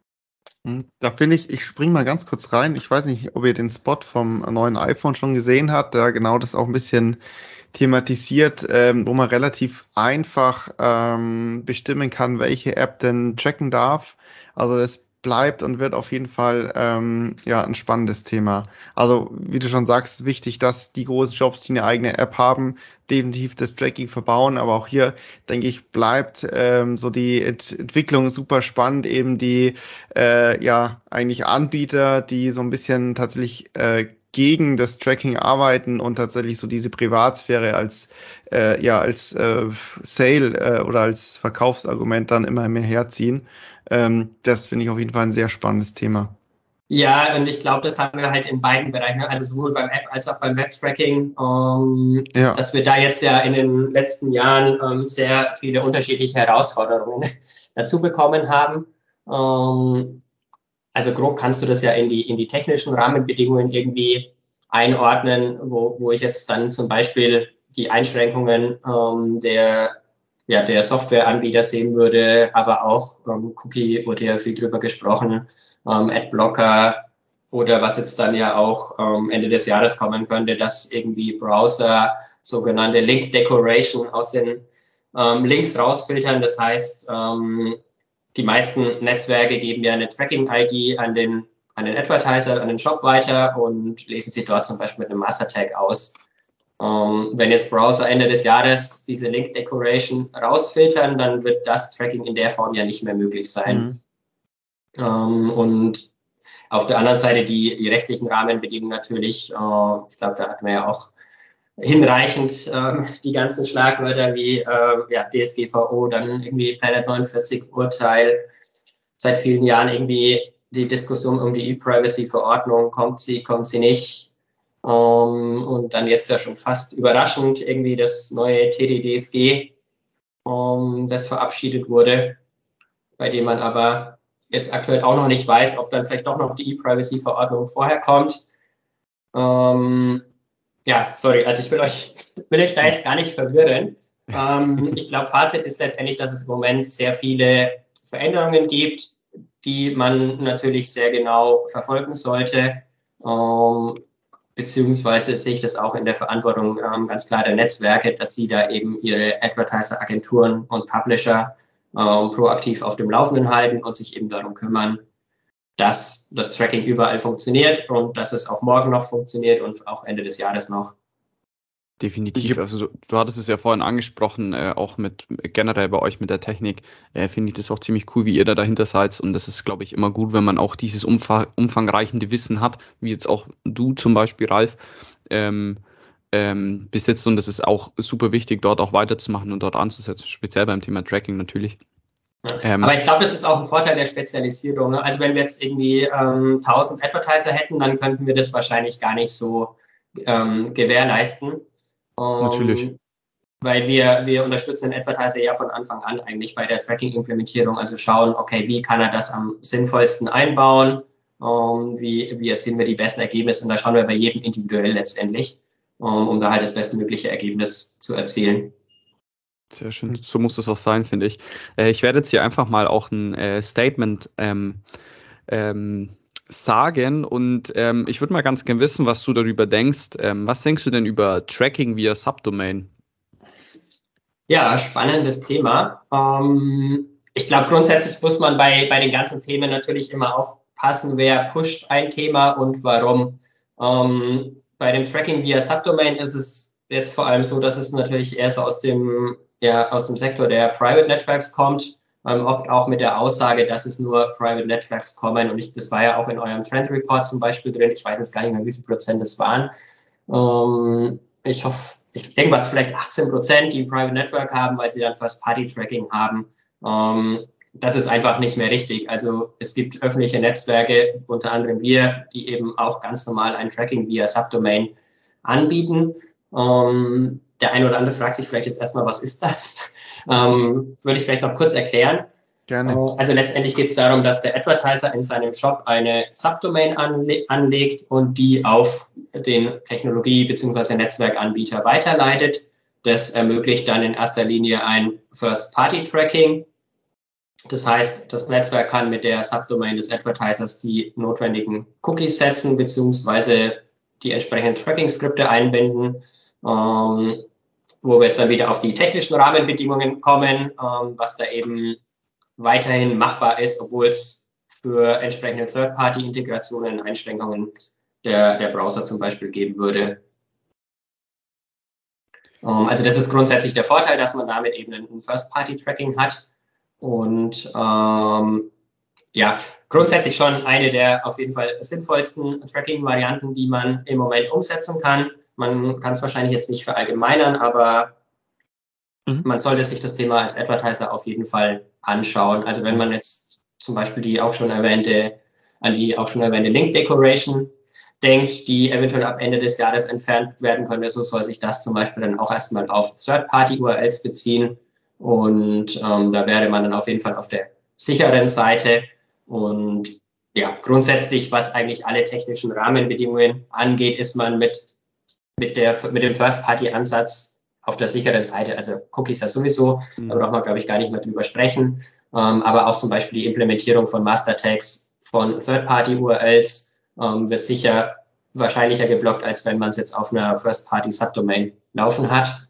Da finde ich, ich springe mal ganz kurz rein. Ich weiß nicht, ob ihr den Spot vom neuen iPhone schon gesehen habt, der genau das auch ein bisschen thematisiert, ähm, wo man relativ einfach ähm, bestimmen kann, welche App denn tracken darf. Also das bleibt und wird auf jeden Fall ähm, ja ein spannendes Thema. Also wie du schon sagst, wichtig, dass die großen Shops, die eine eigene App haben, definitiv das Tracking verbauen. Aber auch hier, denke ich, bleibt ähm, so die Ent- Entwicklung super spannend. Eben die äh, ja eigentlich Anbieter, die so ein bisschen tatsächlich äh, gegen das Tracking arbeiten und tatsächlich so diese Privatsphäre als äh, ja als äh, Sale äh, oder als Verkaufsargument dann immer mehr herziehen. Ähm, das finde ich auf jeden Fall ein sehr spannendes Thema. Ja, und ich glaube, das haben wir halt in beiden Bereichen, also sowohl beim App als auch beim Web-Tracking, ähm, ja. dass wir da jetzt ja in den letzten Jahren ähm, sehr viele unterschiedliche Herausforderungen dazu bekommen haben. Ähm, Also grob kannst du das ja in die, in die technischen Rahmenbedingungen irgendwie einordnen, wo, wo ich jetzt dann zum Beispiel die Einschränkungen ähm, der, ja, der Softwareanbieter sehen würde, aber auch ähm, Cookie, wurde ja viel drüber gesprochen, ähm, Adblocker oder was jetzt dann ja auch ähm, Ende des Jahres kommen könnte, dass irgendwie Browser sogenannte Link Decoration aus den ähm, Links rausfiltern. Das heißt, ähm, die meisten Netzwerke geben ja eine Tracking-I D an den, an den Advertiser, an den Shop weiter und lesen sie dort zum Beispiel mit einem Master-Tag aus. Ähm, wenn jetzt Browser Ende des Jahres diese Link-Decoration rausfiltern, dann wird das Tracking in der Form ja nicht mehr möglich sein. Mhm. Ähm, und auf der anderen Seite die, die rechtlichen Rahmenbedingungen natürlich, äh, ich glaube, da hatten wir ja auch hinreichend ähm, die ganzen Schlagwörter wie äh, ja, D S G V O, dann irgendwie Planet neunundvierzig Urteil, seit vielen Jahren irgendwie die Diskussion um die E-Privacy-Verordnung, kommt sie, kommt sie nicht. Ähm, und dann jetzt ja schon fast überraschend irgendwie das neue T D D S G, ähm, das verabschiedet wurde, bei dem man aber jetzt aktuell auch noch nicht weiß, ob dann vielleicht doch noch die E-Privacy-Verordnung vorher kommt. Ähm, Ja, sorry, also ich will euch, will euch da jetzt gar nicht verwirren. Ähm, ich glaube, Fazit ist letztendlich, dass es im Moment sehr viele Veränderungen gibt, die man natürlich sehr genau verfolgen sollte. Ähm, beziehungsweise sehe ich das auch in der Verantwortung ähm, ganz klar der Netzwerke, dass sie da eben ihre Advertiser, Agenturen und Publisher ähm, proaktiv auf dem Laufenden halten und sich eben darum kümmern, dass das Tracking überall funktioniert und dass es auch morgen noch funktioniert und auch Ende des Jahres noch. Definitiv. Also du, du hattest es ja vorhin angesprochen, äh, auch mit generell bei euch mit der Technik, äh, finde ich das auch ziemlich cool, wie ihr da dahinter seid. Und das ist, glaube ich, immer gut, wenn man auch dieses umfang, umfangreichende Wissen hat, wie jetzt auch du zum Beispiel, Ralf, ähm, ähm, besitzt. Und das ist auch super wichtig, dort auch weiterzumachen und dort anzusetzen, speziell beim Thema Tracking natürlich. Ja. Ähm, Aber ich glaube, das ist auch ein Vorteil der Spezialisierung. Ne? Also wenn wir jetzt irgendwie ähm, tausend Advertiser hätten, dann könnten wir das wahrscheinlich gar nicht so ähm, gewährleisten. Ähm, Natürlich. Weil wir, wir unterstützen den Advertiser ja von Anfang an eigentlich bei der Tracking-Implementierung. Also schauen, okay, wie kann er das am sinnvollsten einbauen? Ähm, wie, wie erzielen wir die besten Ergebnisse? Und da schauen wir bei jedem individuell letztendlich, um, um da halt das bestmögliche Ergebnis zu erzielen. Sehr schön, so muss das auch sein, finde ich. Äh, ich werde jetzt hier einfach mal auch ein äh, Statement ähm, ähm, sagen und ähm, ich würde mal ganz gerne wissen, was du darüber denkst. Ähm, was denkst du denn über Tracking via Subdomain? Ja, spannendes Thema. Ähm, ich glaube, grundsätzlich muss man bei, bei den ganzen Themen natürlich immer aufpassen, wer pusht ein Thema und warum. Ähm, bei dem Tracking via Subdomain ist es jetzt vor allem so, dass es natürlich eher so aus dem ja aus dem Sektor der Private Networks kommt, ähm, oft auch mit der Aussage, dass es nur Private Networks kommen. Und ich, das war ja auch in eurem Trend Report zum Beispiel drin. Ich weiß jetzt gar nicht mehr, wie viel Prozent das waren. Ähm, ich hoffe, ich denke, was vielleicht achtzehn Prozent, die ein Private Network haben, weil sie dann First-Party-Tracking haben. Ähm, das ist einfach nicht mehr richtig. Also es gibt öffentliche Netzwerke, unter anderem wir, die eben auch ganz normal ein Tracking via Subdomain anbieten. Ähm, der eine oder andere fragt sich vielleicht jetzt erstmal, was ist das? Ähm, würde ich vielleicht noch kurz erklären. Gerne. Also letztendlich geht es darum, dass der Advertiser in seinem Shop eine Subdomain anle- anlegt und die auf den Technologie- bzw. Netzwerkanbieter weiterleitet. Das ermöglicht dann in erster Linie ein First-Party-Tracking. Das heißt, das Netzwerk kann mit der Subdomain des Advertisers die notwendigen Cookies setzen bzw. die entsprechenden Tracking-Skripte einbinden, ähm, wo wir jetzt dann wieder auf die technischen Rahmenbedingungen kommen, ähm, was da eben weiterhin machbar ist, obwohl es für entsprechende Third-Party-Integrationen Einschränkungen der, der Browser zum Beispiel geben würde. Um, also das ist grundsätzlich der Vorteil, dass man damit eben ein First-Party-Tracking hat und ähm, ja, grundsätzlich schon eine der auf jeden Fall sinnvollsten Tracking-Varianten, die man im Moment umsetzen kann. Man kann es wahrscheinlich jetzt nicht verallgemeinern, aber mhm. man sollte sich das Thema als Advertiser auf jeden Fall anschauen. Also wenn man jetzt zum Beispiel die auch schon erwähnte, an die auch schon erwähnte Link Decoration denkt, die eventuell ab Ende des Jahres entfernt werden könnte, so soll sich das zum Beispiel dann auch erstmal auf Third-Party-U R Ls beziehen. Und ähm, da wäre man dann auf jeden Fall auf der sicheren Seite. Und ja, grundsätzlich, was eigentlich alle technischen Rahmenbedingungen angeht, ist man mit, mit, der, mit dem First-Party-Ansatz auf der sicheren Seite. Also Cookies ja sowieso, mhm. da braucht man, glaube ich, gar nicht mehr drüber sprechen. Ähm, aber auch zum Beispiel die Implementierung von Master-Tags von Third-Party-U R Ls ähm, wird sicher wahrscheinlicher geblockt, als wenn man es jetzt auf einer First-Party-Subdomain laufen hat.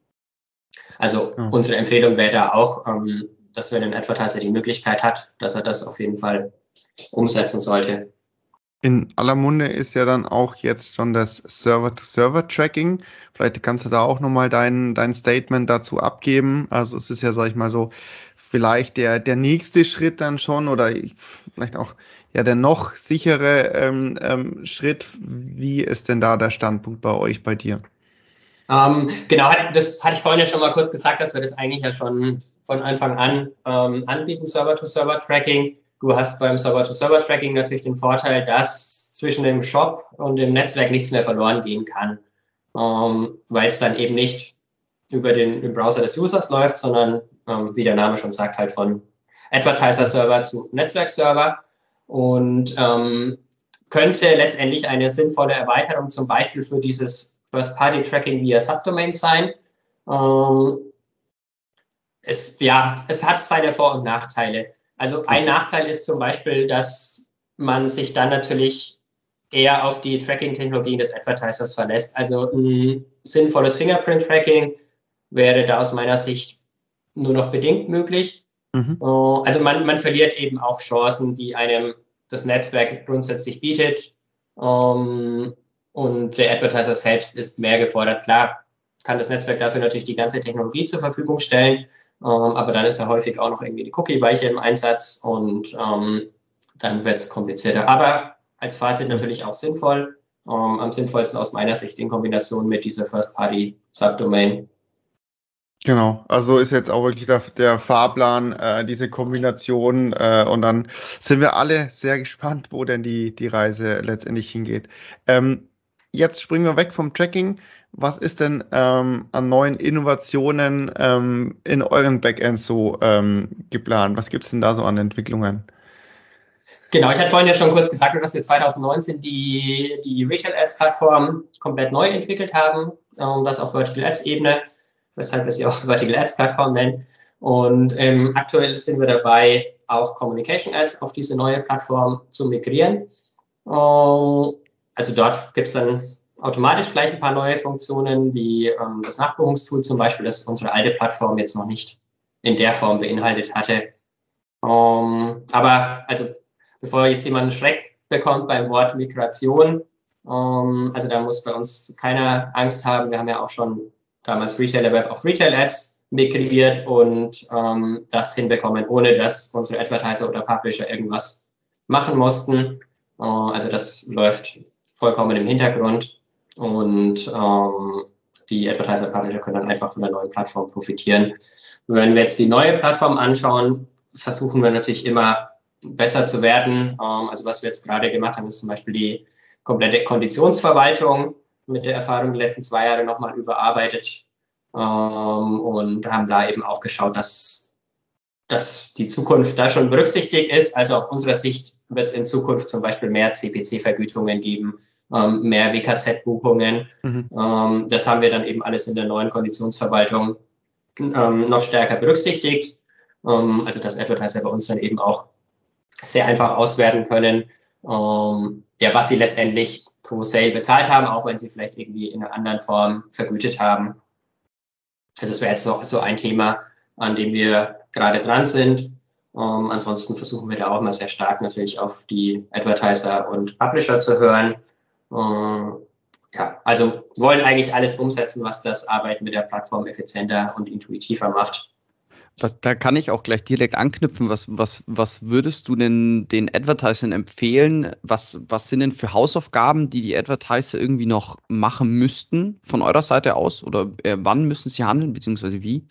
Also mhm. unsere Empfehlung wäre da auch, ähm, dass wenn ein Advertiser die Möglichkeit hat, dass er das auf jeden Fall umsetzen sollte. In aller Munde ist ja dann auch jetzt schon das Server-to-Server-Tracking. Vielleicht kannst du da auch nochmal dein, dein Statement dazu abgeben. Also es ist ja, sag ich mal so, vielleicht der, der nächste Schritt dann schon oder vielleicht auch ja der noch sichere ähm, ähm, Schritt. Wie ist denn da der Standpunkt bei euch, bei dir? Ähm, genau, das hatte ich vorhin ja schon mal kurz gesagt, dass wir das eigentlich ja schon von Anfang an ähm, anbieten, Server-to-Server-Tracking. Du hast beim Server-to-Server-Tracking natürlich den Vorteil, dass zwischen dem Shop und dem Netzwerk nichts mehr verloren gehen kann, ähm, weil es dann eben nicht über den, den Browser des Users läuft, sondern, ähm, wie der Name schon sagt, halt von Advertiser-Server zu Netzwerk-Server und ähm, könnte letztendlich eine sinnvolle Erweiterung zum Beispiel für dieses First-Party-Tracking via Subdomain sein. Ähm, es, ja, es hat seine Vor- und Nachteile. Also ein Nachteil ist zum Beispiel, dass man sich dann natürlich eher auf die Tracking-Technologien des Advertisers verlässt. Also ein sinnvolles Fingerprint-Tracking wäre da aus meiner Sicht nur noch bedingt möglich. Mhm. Also man, man verliert eben auch Chancen, die einem das Netzwerk grundsätzlich bietet. Und der Advertiser selbst ist mehr gefordert. Klar kann das Netzwerk dafür natürlich die ganze Technologie zur Verfügung stellen, aber dann ist ja häufig auch noch irgendwie die Cookie-Weiche im Einsatz und ähm, dann wird es komplizierter. Aber als Fazit natürlich auch sinnvoll. Ähm, am sinnvollsten aus meiner Sicht in Kombination mit dieser First-Party-Subdomain. Genau, also ist jetzt auch wirklich der, der Fahrplan, äh, diese Kombination äh, und dann sind wir alle sehr gespannt, wo denn die, die Reise letztendlich hingeht. Ähm, jetzt springen wir weg vom Tracking. Was ist denn ähm, an neuen Innovationen ähm, in euren Backends so ähm, geplant? Was gibt es denn da so an Entwicklungen? Genau, ich hatte vorhin ja schon kurz gesagt, dass wir zwanzig neunzehn die, die Retail-Ads-Plattform komplett neu entwickelt haben, ähm, das auf Vertical-Ads-Ebene, weshalb wir sie auch Vertical-Ads-Plattform nennen. Und ähm, aktuell sind wir dabei, auch Communication-Ads auf diese neue Plattform zu migrieren. Ähm, also dort gibt es dann automatisch gleich ein paar neue Funktionen, wie ähm, das Nachbuchungstool zum Beispiel, das unsere alte Plattform jetzt noch nicht in der Form beinhaltet hatte. Ähm, aber also bevor jetzt jemand einen Schreck bekommt beim Wort Migration, ähm, also da muss bei uns keiner Angst haben. Wir haben ja auch schon damals Retailer Web auf Retail Ads migriert und ähm, das hinbekommen, ohne dass unsere Advertiser oder Publisher irgendwas machen mussten. Äh, also das läuft vollkommen im Hintergrund und ähm, die Advertiser Publisher können dann einfach von der neuen Plattform profitieren. Wenn wir jetzt die neue Plattform anschauen, versuchen wir natürlich immer besser zu werden. Ähm, also was wir jetzt gerade gemacht haben, ist zum Beispiel die komplette Konditionsverwaltung mit der Erfahrung die letzten zwei Jahre nochmal überarbeitet. ähm, und haben da eben auch geschaut, dass, dass die Zukunft da schon berücksichtigt ist. Also aus unserer Sicht wird es in Zukunft zum Beispiel mehr C P C-Vergütungen geben, ähm, mehr W K Z-Buchungen. Mhm. Ähm, das haben wir dann eben alles in der neuen Konditionsverwaltung ähm, noch stärker berücksichtigt. Ähm, also dass Advertiser bei uns dann eben auch sehr einfach auswerten können, ähm, ja, was sie letztendlich pro Sale bezahlt haben, auch wenn sie vielleicht irgendwie in einer anderen Form vergütet haben. Also das wäre jetzt so, so ein Thema, an dem wir gerade dran sind. Ähm, ansonsten versuchen wir da auch mal sehr stark natürlich auf die Advertiser und Publisher zu hören. Ähm, ja, also wollen eigentlich alles umsetzen, was das Arbeiten mit der Plattform effizienter und intuitiver macht. Da, da kann ich auch gleich direkt anknüpfen. Was, was, was würdest du denn den Advertisern empfehlen? Was, was sind denn für Hausaufgaben, die die Advertiser irgendwie noch machen müssten von eurer Seite aus? Oder äh, wann müssen sie handeln, beziehungsweise wie?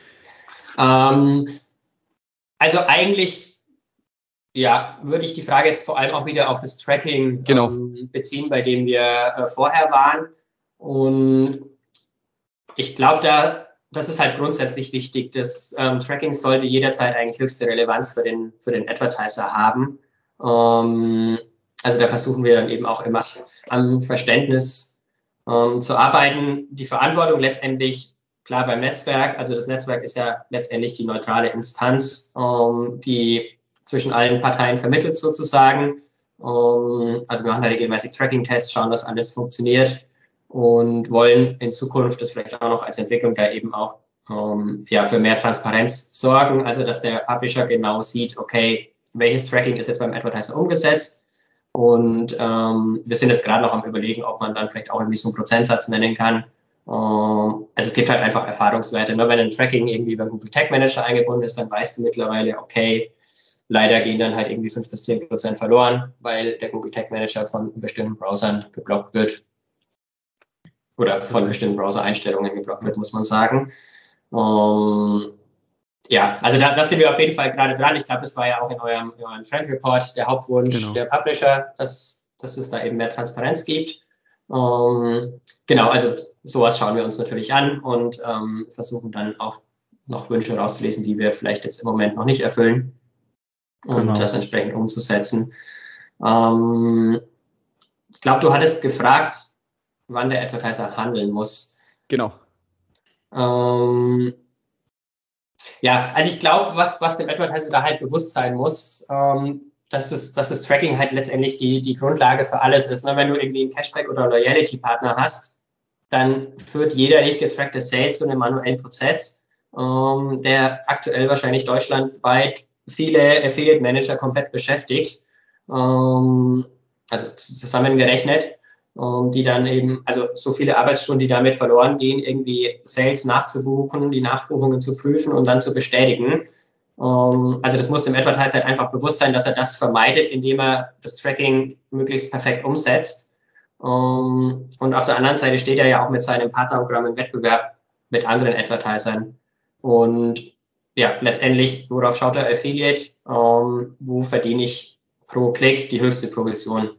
Ähm, also eigentlich, ja, würde ich die Frage jetzt vor allem auch wieder auf das Tracking genau. ähm, beziehen, bei dem wir äh, vorher waren. Und ich glaube, da das ist halt grundsätzlich wichtig. Das ähm, Tracking sollte jederzeit eigentlich höchste Relevanz für den, für den Advertiser haben. Ähm, also da versuchen wir dann eben auch immer am Verständnis ähm, zu arbeiten. Die Verantwortung letztendlich, klar beim Netzwerk, also das Netzwerk ist ja letztendlich die neutrale Instanz, ähm, die zwischen allen Parteien vermittelt sozusagen. Ähm, also wir machen da regelmäßig Tracking-Tests, schauen, dass alles funktioniert. Und wollen in Zukunft das vielleicht auch noch als Entwicklung da eben auch ähm, ja, für mehr Transparenz sorgen, also dass der Publisher genau sieht, okay, welches Tracking ist jetzt beim Advertiser umgesetzt, und ähm, wir sind jetzt gerade noch am Überlegen, ob man dann vielleicht auch irgendwie so einen Prozentsatz nennen kann. Ähm, also es gibt halt einfach Erfahrungswerte, nur wenn ein Tracking irgendwie über Google Tag Manager eingebunden ist, dann weißt du mittlerweile, okay, leider gehen dann halt irgendwie fünf bis zehn Prozent verloren, weil der Google Tag Manager von bestimmten Browsern geblockt wird. Oder von bestimmten Browser-Einstellungen geblockt wird, muss man sagen. Um, ja, also da, da sind wir auf jeden Fall gerade dran. Ich glaube, das war ja auch in eurem, in eurem Trend Report der Hauptwunsch genau. der Publisher, dass, dass es da eben mehr Transparenz gibt. Um, genau, also sowas schauen wir uns natürlich an und um, versuchen dann auch noch Wünsche rauszulesen, die wir vielleicht jetzt im Moment noch nicht erfüllen, und genau. das entsprechend umzusetzen. Um, ich glaube, du hattest gefragt, wann der Advertiser handeln muss. Genau. Ähm, ja, also ich glaube, was, was dem Advertiser da halt bewusst sein muss, ähm, dass, es, dass das Tracking halt letztendlich die, die Grundlage für alles ist. Ne? Wenn du irgendwie einen Cashback- oder Loyalty-Partner hast, dann führt jeder nicht getrackte Sale zu einem manuellen Prozess, ähm, der aktuell wahrscheinlich deutschlandweit viele Affiliate-Manager komplett beschäftigt. Ähm, also zusammengerechnet. Die dann eben, also so viele Arbeitsstunden, die damit verloren gehen, irgendwie Sales nachzubuchen, die Nachbuchungen zu prüfen und dann zu bestätigen. Also das muss dem Advertiser halt einfach bewusst sein, dass er das vermeidet, indem er das Tracking möglichst perfekt umsetzt. Und auf der anderen Seite steht er ja auch mit seinem Partnerprogramm im Wettbewerb mit anderen Advertisern. Und ja, letztendlich, worauf schaut der Affiliate? Wo verdiene ich pro Klick die höchste Provision?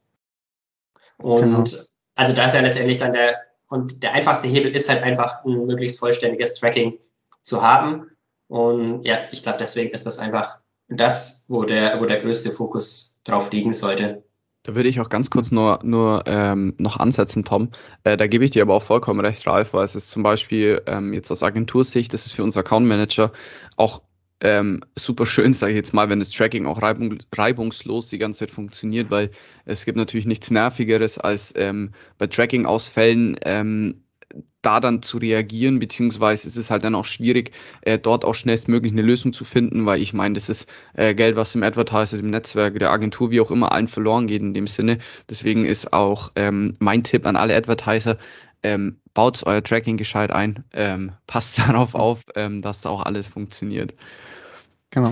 Und genau. also da ist ja letztendlich dann der, und der einfachste Hebel ist halt einfach ein möglichst vollständiges Tracking zu haben. Und ja, ich glaube, deswegen ist das einfach das, wo der, wo der größte Fokus drauf liegen sollte. Da würde ich auch ganz kurz nur, nur ähm, noch ansetzen, Tom. Äh, da gebe ich dir aber auch vollkommen recht, Ralf, weil es ist zum Beispiel ähm, jetzt aus Agentursicht, das ist für uns Account Manager auch Ähm, super schön, sage ich jetzt mal, wenn das Tracking auch reibung, reibungslos die ganze Zeit funktioniert, weil es gibt natürlich nichts Nervigeres, als ähm, bei Tracking-Ausfällen ähm, da dann zu reagieren, beziehungsweise ist es halt dann auch schwierig, äh, dort auch schnellstmöglich eine Lösung zu finden, weil ich meine, das ist äh, Geld, was dem Advertiser, dem Netzwerk, der Agentur, wie auch immer, allen verloren geht in dem Sinne. Deswegen ist auch ähm, mein Tipp an alle Advertiser, ähm, baut euer Tracking gescheit ein, ähm, passt darauf auf, ähm, dass da auch alles funktioniert. Genau.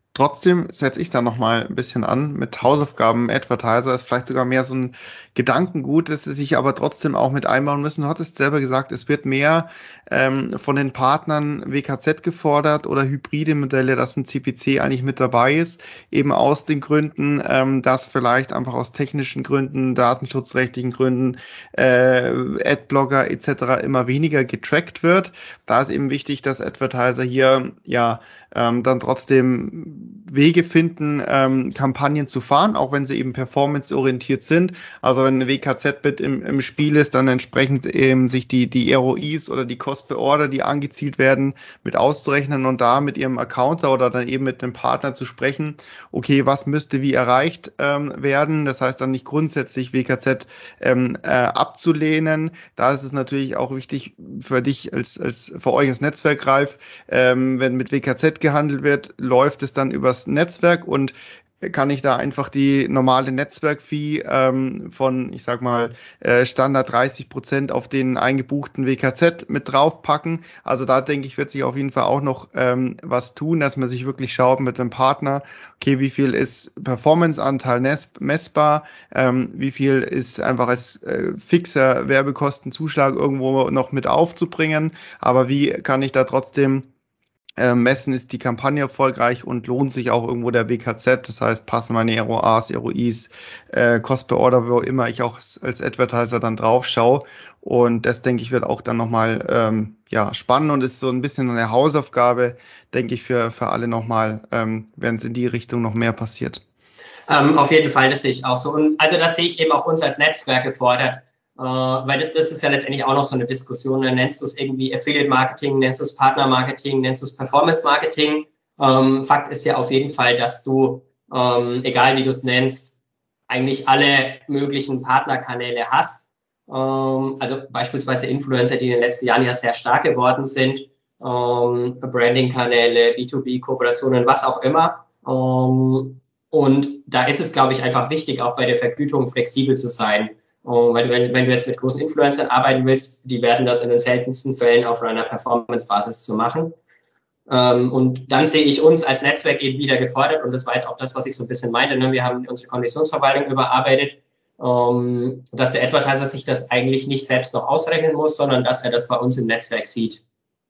Trotzdem setze ich da nochmal ein bisschen an mit Hausaufgaben. Advertiser ist vielleicht sogar mehr so ein Gedankengut, das sie sich aber trotzdem auch mit einbauen müssen. Du hattest selber gesagt, es wird mehr ähm, von den Partnern W K Z gefordert oder hybride Modelle, dass ein C P C eigentlich mit dabei ist. Eben aus den Gründen, ähm, dass vielleicht einfach aus technischen Gründen, datenschutzrechtlichen Gründen, äh, Adblocker et cetera immer weniger getrackt wird. Da ist eben wichtig, dass Advertiser hier ja ähm, dann trotzdem Wege finden, ähm, Kampagnen zu fahren, auch wenn sie eben performanceorientiert sind. Also wenn ein W K Z-Bit im, im Spiel ist, dann entsprechend eben sich die, die R O Is oder die Cost per Order, die angezielt werden, mit auszurechnen und da mit ihrem Accounter oder dann eben mit dem Partner zu sprechen, okay, was müsste wie erreicht ähm, werden. Das heißt dann nicht grundsätzlich W K Z ähm, äh, abzulehnen. Da ist es natürlich auch wichtig für dich als, als für euch als Netzwerk, Ralf, ähm, wenn mit W K Z gehandelt wird, läuft es dann übers Netzwerk und kann ich da einfach die normale Netzwerkfee ähm, von, ich sag mal, äh, Standard dreißig Prozent auf den eingebuchten W K Z mit draufpacken. Also da denke ich, wird sich auf jeden Fall auch noch ähm, was tun, dass man sich wirklich schaut mit dem Partner, okay, wie viel ist Performance-Anteil messbar, ähm, wie viel ist einfach als äh, fixer Werbekostenzuschlag irgendwo noch mit aufzubringen, aber wie kann ich da trotzdem messen, ist die Kampagne erfolgreich und lohnt sich auch irgendwo der W K Z, das heißt, passen meine R O As, R O Is, äh, Cost per Order, wo immer ich auch als Advertiser dann drauf schaue, und das, denke ich, wird auch dann nochmal ähm, ja, spannend und ist so ein bisschen eine Hausaufgabe, denke ich, für, für alle nochmal, ähm, wenn es in die Richtung noch mehr passiert. Ähm, auf jeden Fall, das sehe ich auch so. Und also da sehe ich eben auch uns als Netzwerk gefordert, Uh, weil das ist ja letztendlich auch noch so eine Diskussion. Dann nennst du es irgendwie Affiliate Marketing, nennst du es Partner Marketing, nennst du es Performance Marketing. Um, Fakt ist ja auf jeden Fall, dass du, um, egal wie du es nennst, eigentlich alle möglichen Partnerkanäle hast. Um, also beispielsweise Influencer, die in den letzten Jahren ja sehr stark geworden sind, um, Branding-Kanäle, B zwei B-Kooperationen, was auch immer. Um, und da ist es, glaube ich, einfach wichtig, auch bei der Vergütung flexibel zu sein. Und weil, wenn, wenn du jetzt mit großen Influencern arbeiten willst, die werden das in den seltensten Fällen auf einer Performance-Basis zu machen. Ähm, und dann sehe ich uns als Netzwerk eben wieder gefordert, und das war jetzt auch das, was ich so ein bisschen meinte, ne? Wir haben unsere Konditionsverwaltung überarbeitet, ähm, dass der Advertiser sich das eigentlich nicht selbst noch ausrechnen muss, sondern dass er das bei uns im Netzwerk sieht.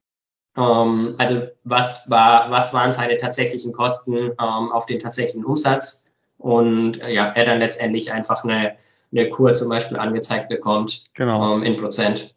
Ähm, also was war, was waren seine tatsächlichen Kosten ähm, auf den tatsächlichen Umsatz, und äh, ja, er dann letztendlich einfach eine eine Kur zum Beispiel angezeigt bekommt, genau, ähm, in Prozent.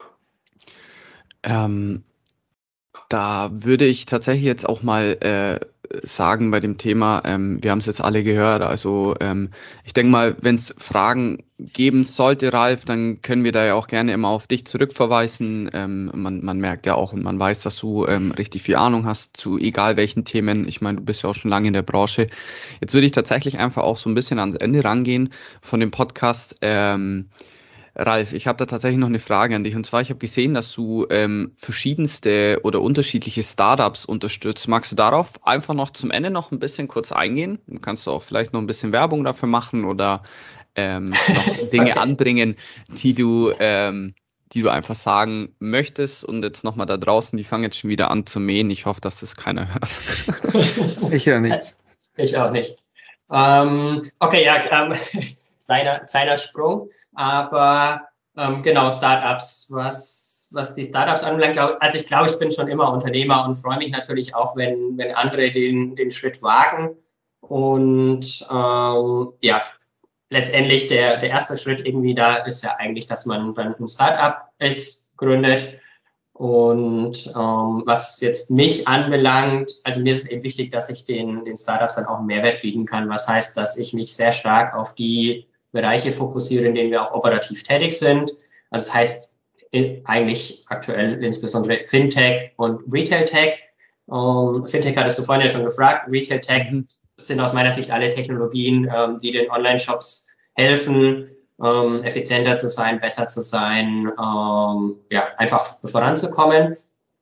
Ähm, da würde ich tatsächlich jetzt auch mal äh, sagen bei dem Thema, ähm, wir haben es jetzt alle gehört, also ähm, ich denke mal, wenn es Fragen geben sollte, Ralf, dann können wir da ja auch gerne immer auf dich zurückverweisen. Ähm, man, man merkt ja auch und man weiß, dass du ähm, richtig viel Ahnung hast zu egal welchen Themen. Ich meine, du bist ja auch schon lange in der Branche. Jetzt würde ich tatsächlich einfach auch so ein bisschen ans Ende rangehen von dem Podcast. Ähm, Ralf, ich habe da tatsächlich noch eine Frage an dich, und zwar, ich habe gesehen, dass du ähm, verschiedenste oder unterschiedliche Startups unterstützt. Magst du darauf einfach noch zum Ende noch ein bisschen kurz eingehen? Kannst du auch vielleicht noch ein bisschen Werbung dafür machen oder ähm, noch Dinge okay. anbringen, die du, ähm, die du einfach sagen möchtest, und jetzt nochmal da draußen, die fangen jetzt schon wieder an zu mähen. Ich hoffe, dass das keiner hört. Ich höre nichts. Ich auch nicht. Ähm, okay, ja, ähm, Kleiner, kleiner Sprung, aber ähm, genau, Startups, was, was die Startups anbelangt, glaub, also ich glaube, ich bin schon immer Unternehmer und freue mich natürlich auch, wenn, wenn andere den, den Schritt wagen, und ähm, ja, letztendlich der, der erste Schritt irgendwie da ist ja eigentlich, dass man dann ein Startup ist, gründet. Und ähm, was jetzt mich anbelangt, also mir ist es eben wichtig, dass ich den, den Startups dann auch einen Mehrwert bieten kann, was heißt, dass ich mich sehr stark auf die Bereiche fokussiere, in denen wir auch operativ tätig sind. Also das heißt eigentlich aktuell insbesondere Fintech und Retail Tech. Um, Fintech hattest du vorhin ja schon gefragt. Retail Tech mhm. sind aus meiner Sicht alle Technologien, ähm, die den Online-Shops helfen, ähm, effizienter zu sein, besser zu sein, ähm, ja, einfach voranzukommen.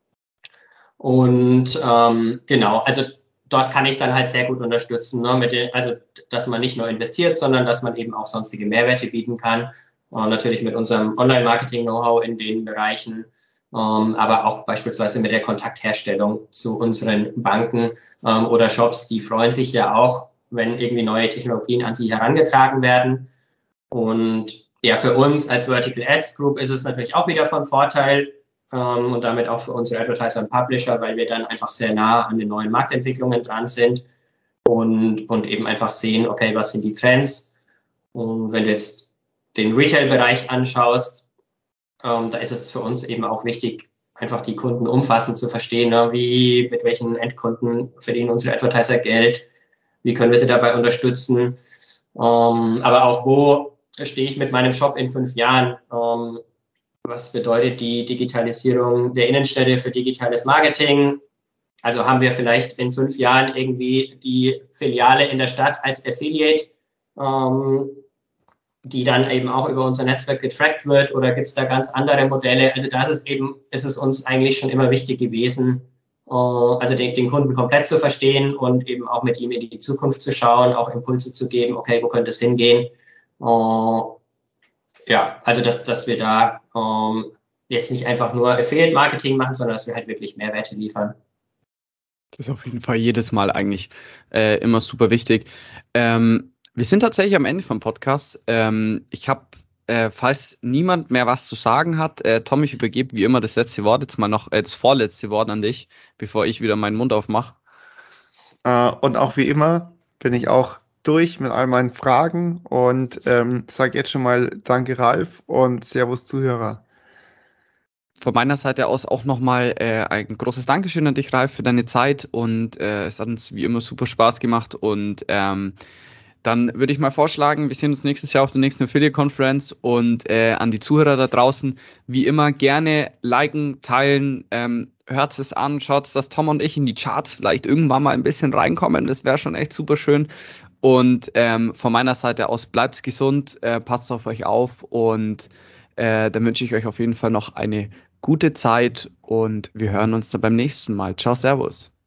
Und ähm, genau, also dort kann ich dann halt sehr gut unterstützen, ne, mit den, also dass man nicht nur investiert, sondern dass man eben auch sonstige Mehrwerte bieten kann. Und natürlich mit unserem Online-Marketing-Know-how in den Bereichen. ähm, aber auch beispielsweise mit der Kontaktherstellung zu unseren Banken ähm, oder Shops, die freuen sich ja auch, wenn irgendwie neue Technologien an sie herangetragen werden. Und ja, für uns als Vertical Ads Group ist es natürlich auch wieder von Vorteil ähm, und damit auch für unsere Advertiser und Publisher, weil wir dann einfach sehr nah an den neuen Marktentwicklungen dran sind und, und eben einfach sehen, okay, was sind die Trends? Und wenn du jetzt den Retail-Bereich anschaust, ähm, da ist es für uns eben auch wichtig, einfach die Kunden umfassend zu verstehen, ne? Wie, mit welchen Endkunden verdienen unsere Advertiser Geld, wie können wir sie dabei unterstützen, ähm, aber auch wo stehe ich mit meinem Shop in fünf Jahren, ähm, was bedeutet die Digitalisierung der Innenstädte für digitales Marketing, also haben wir vielleicht in fünf Jahren irgendwie die Filiale in der Stadt als Affiliate, ähm, die dann eben auch über unser Netzwerk getrackt wird, oder gibt es da ganz andere Modelle? Also da ist es eben, ist es uns eigentlich schon immer wichtig gewesen, äh, also den, den Kunden komplett zu verstehen und eben auch mit ihm in die Zukunft zu schauen, auch Impulse zu geben, okay, wo könnte es hingehen? Äh, ja, also dass, dass wir da ähm, jetzt nicht einfach nur Affiliate-Marketing machen, sondern dass wir halt wirklich Mehrwerte liefern. Das ist auf jeden Fall jedes Mal eigentlich äh, immer super wichtig. Ähm, Wir sind tatsächlich am Ende vom Podcast. Ähm, ich habe, äh, falls niemand mehr was zu sagen hat, äh, Tom, ich übergebe wie immer das letzte Wort, jetzt mal noch äh, das vorletzte Wort an dich, bevor ich wieder meinen Mund aufmache. Äh, und auch wie immer bin ich auch durch mit all meinen Fragen und ähm, sage jetzt schon mal Danke, Ralf, und Servus, Zuhörer. Von meiner Seite aus auch nochmal äh, ein großes Dankeschön an dich, Ralf, für deine Zeit, und äh, es hat uns wie immer super Spaß gemacht, und ähm, dann würde ich mal vorschlagen, wir sehen uns nächstes Jahr auf der nächsten Affiliate-Conference, und äh, an die Zuhörer da draußen, wie immer gerne liken, teilen, ähm, hört es an, schaut, dass Tom und ich in die Charts vielleicht irgendwann mal ein bisschen reinkommen, das wäre schon echt super schön, und ähm, von meiner Seite aus bleibt gesund, äh, passt auf euch auf, und äh, dann wünsche ich euch auf jeden Fall noch eine gute Zeit, und wir hören uns dann beim nächsten Mal. Ciao, servus.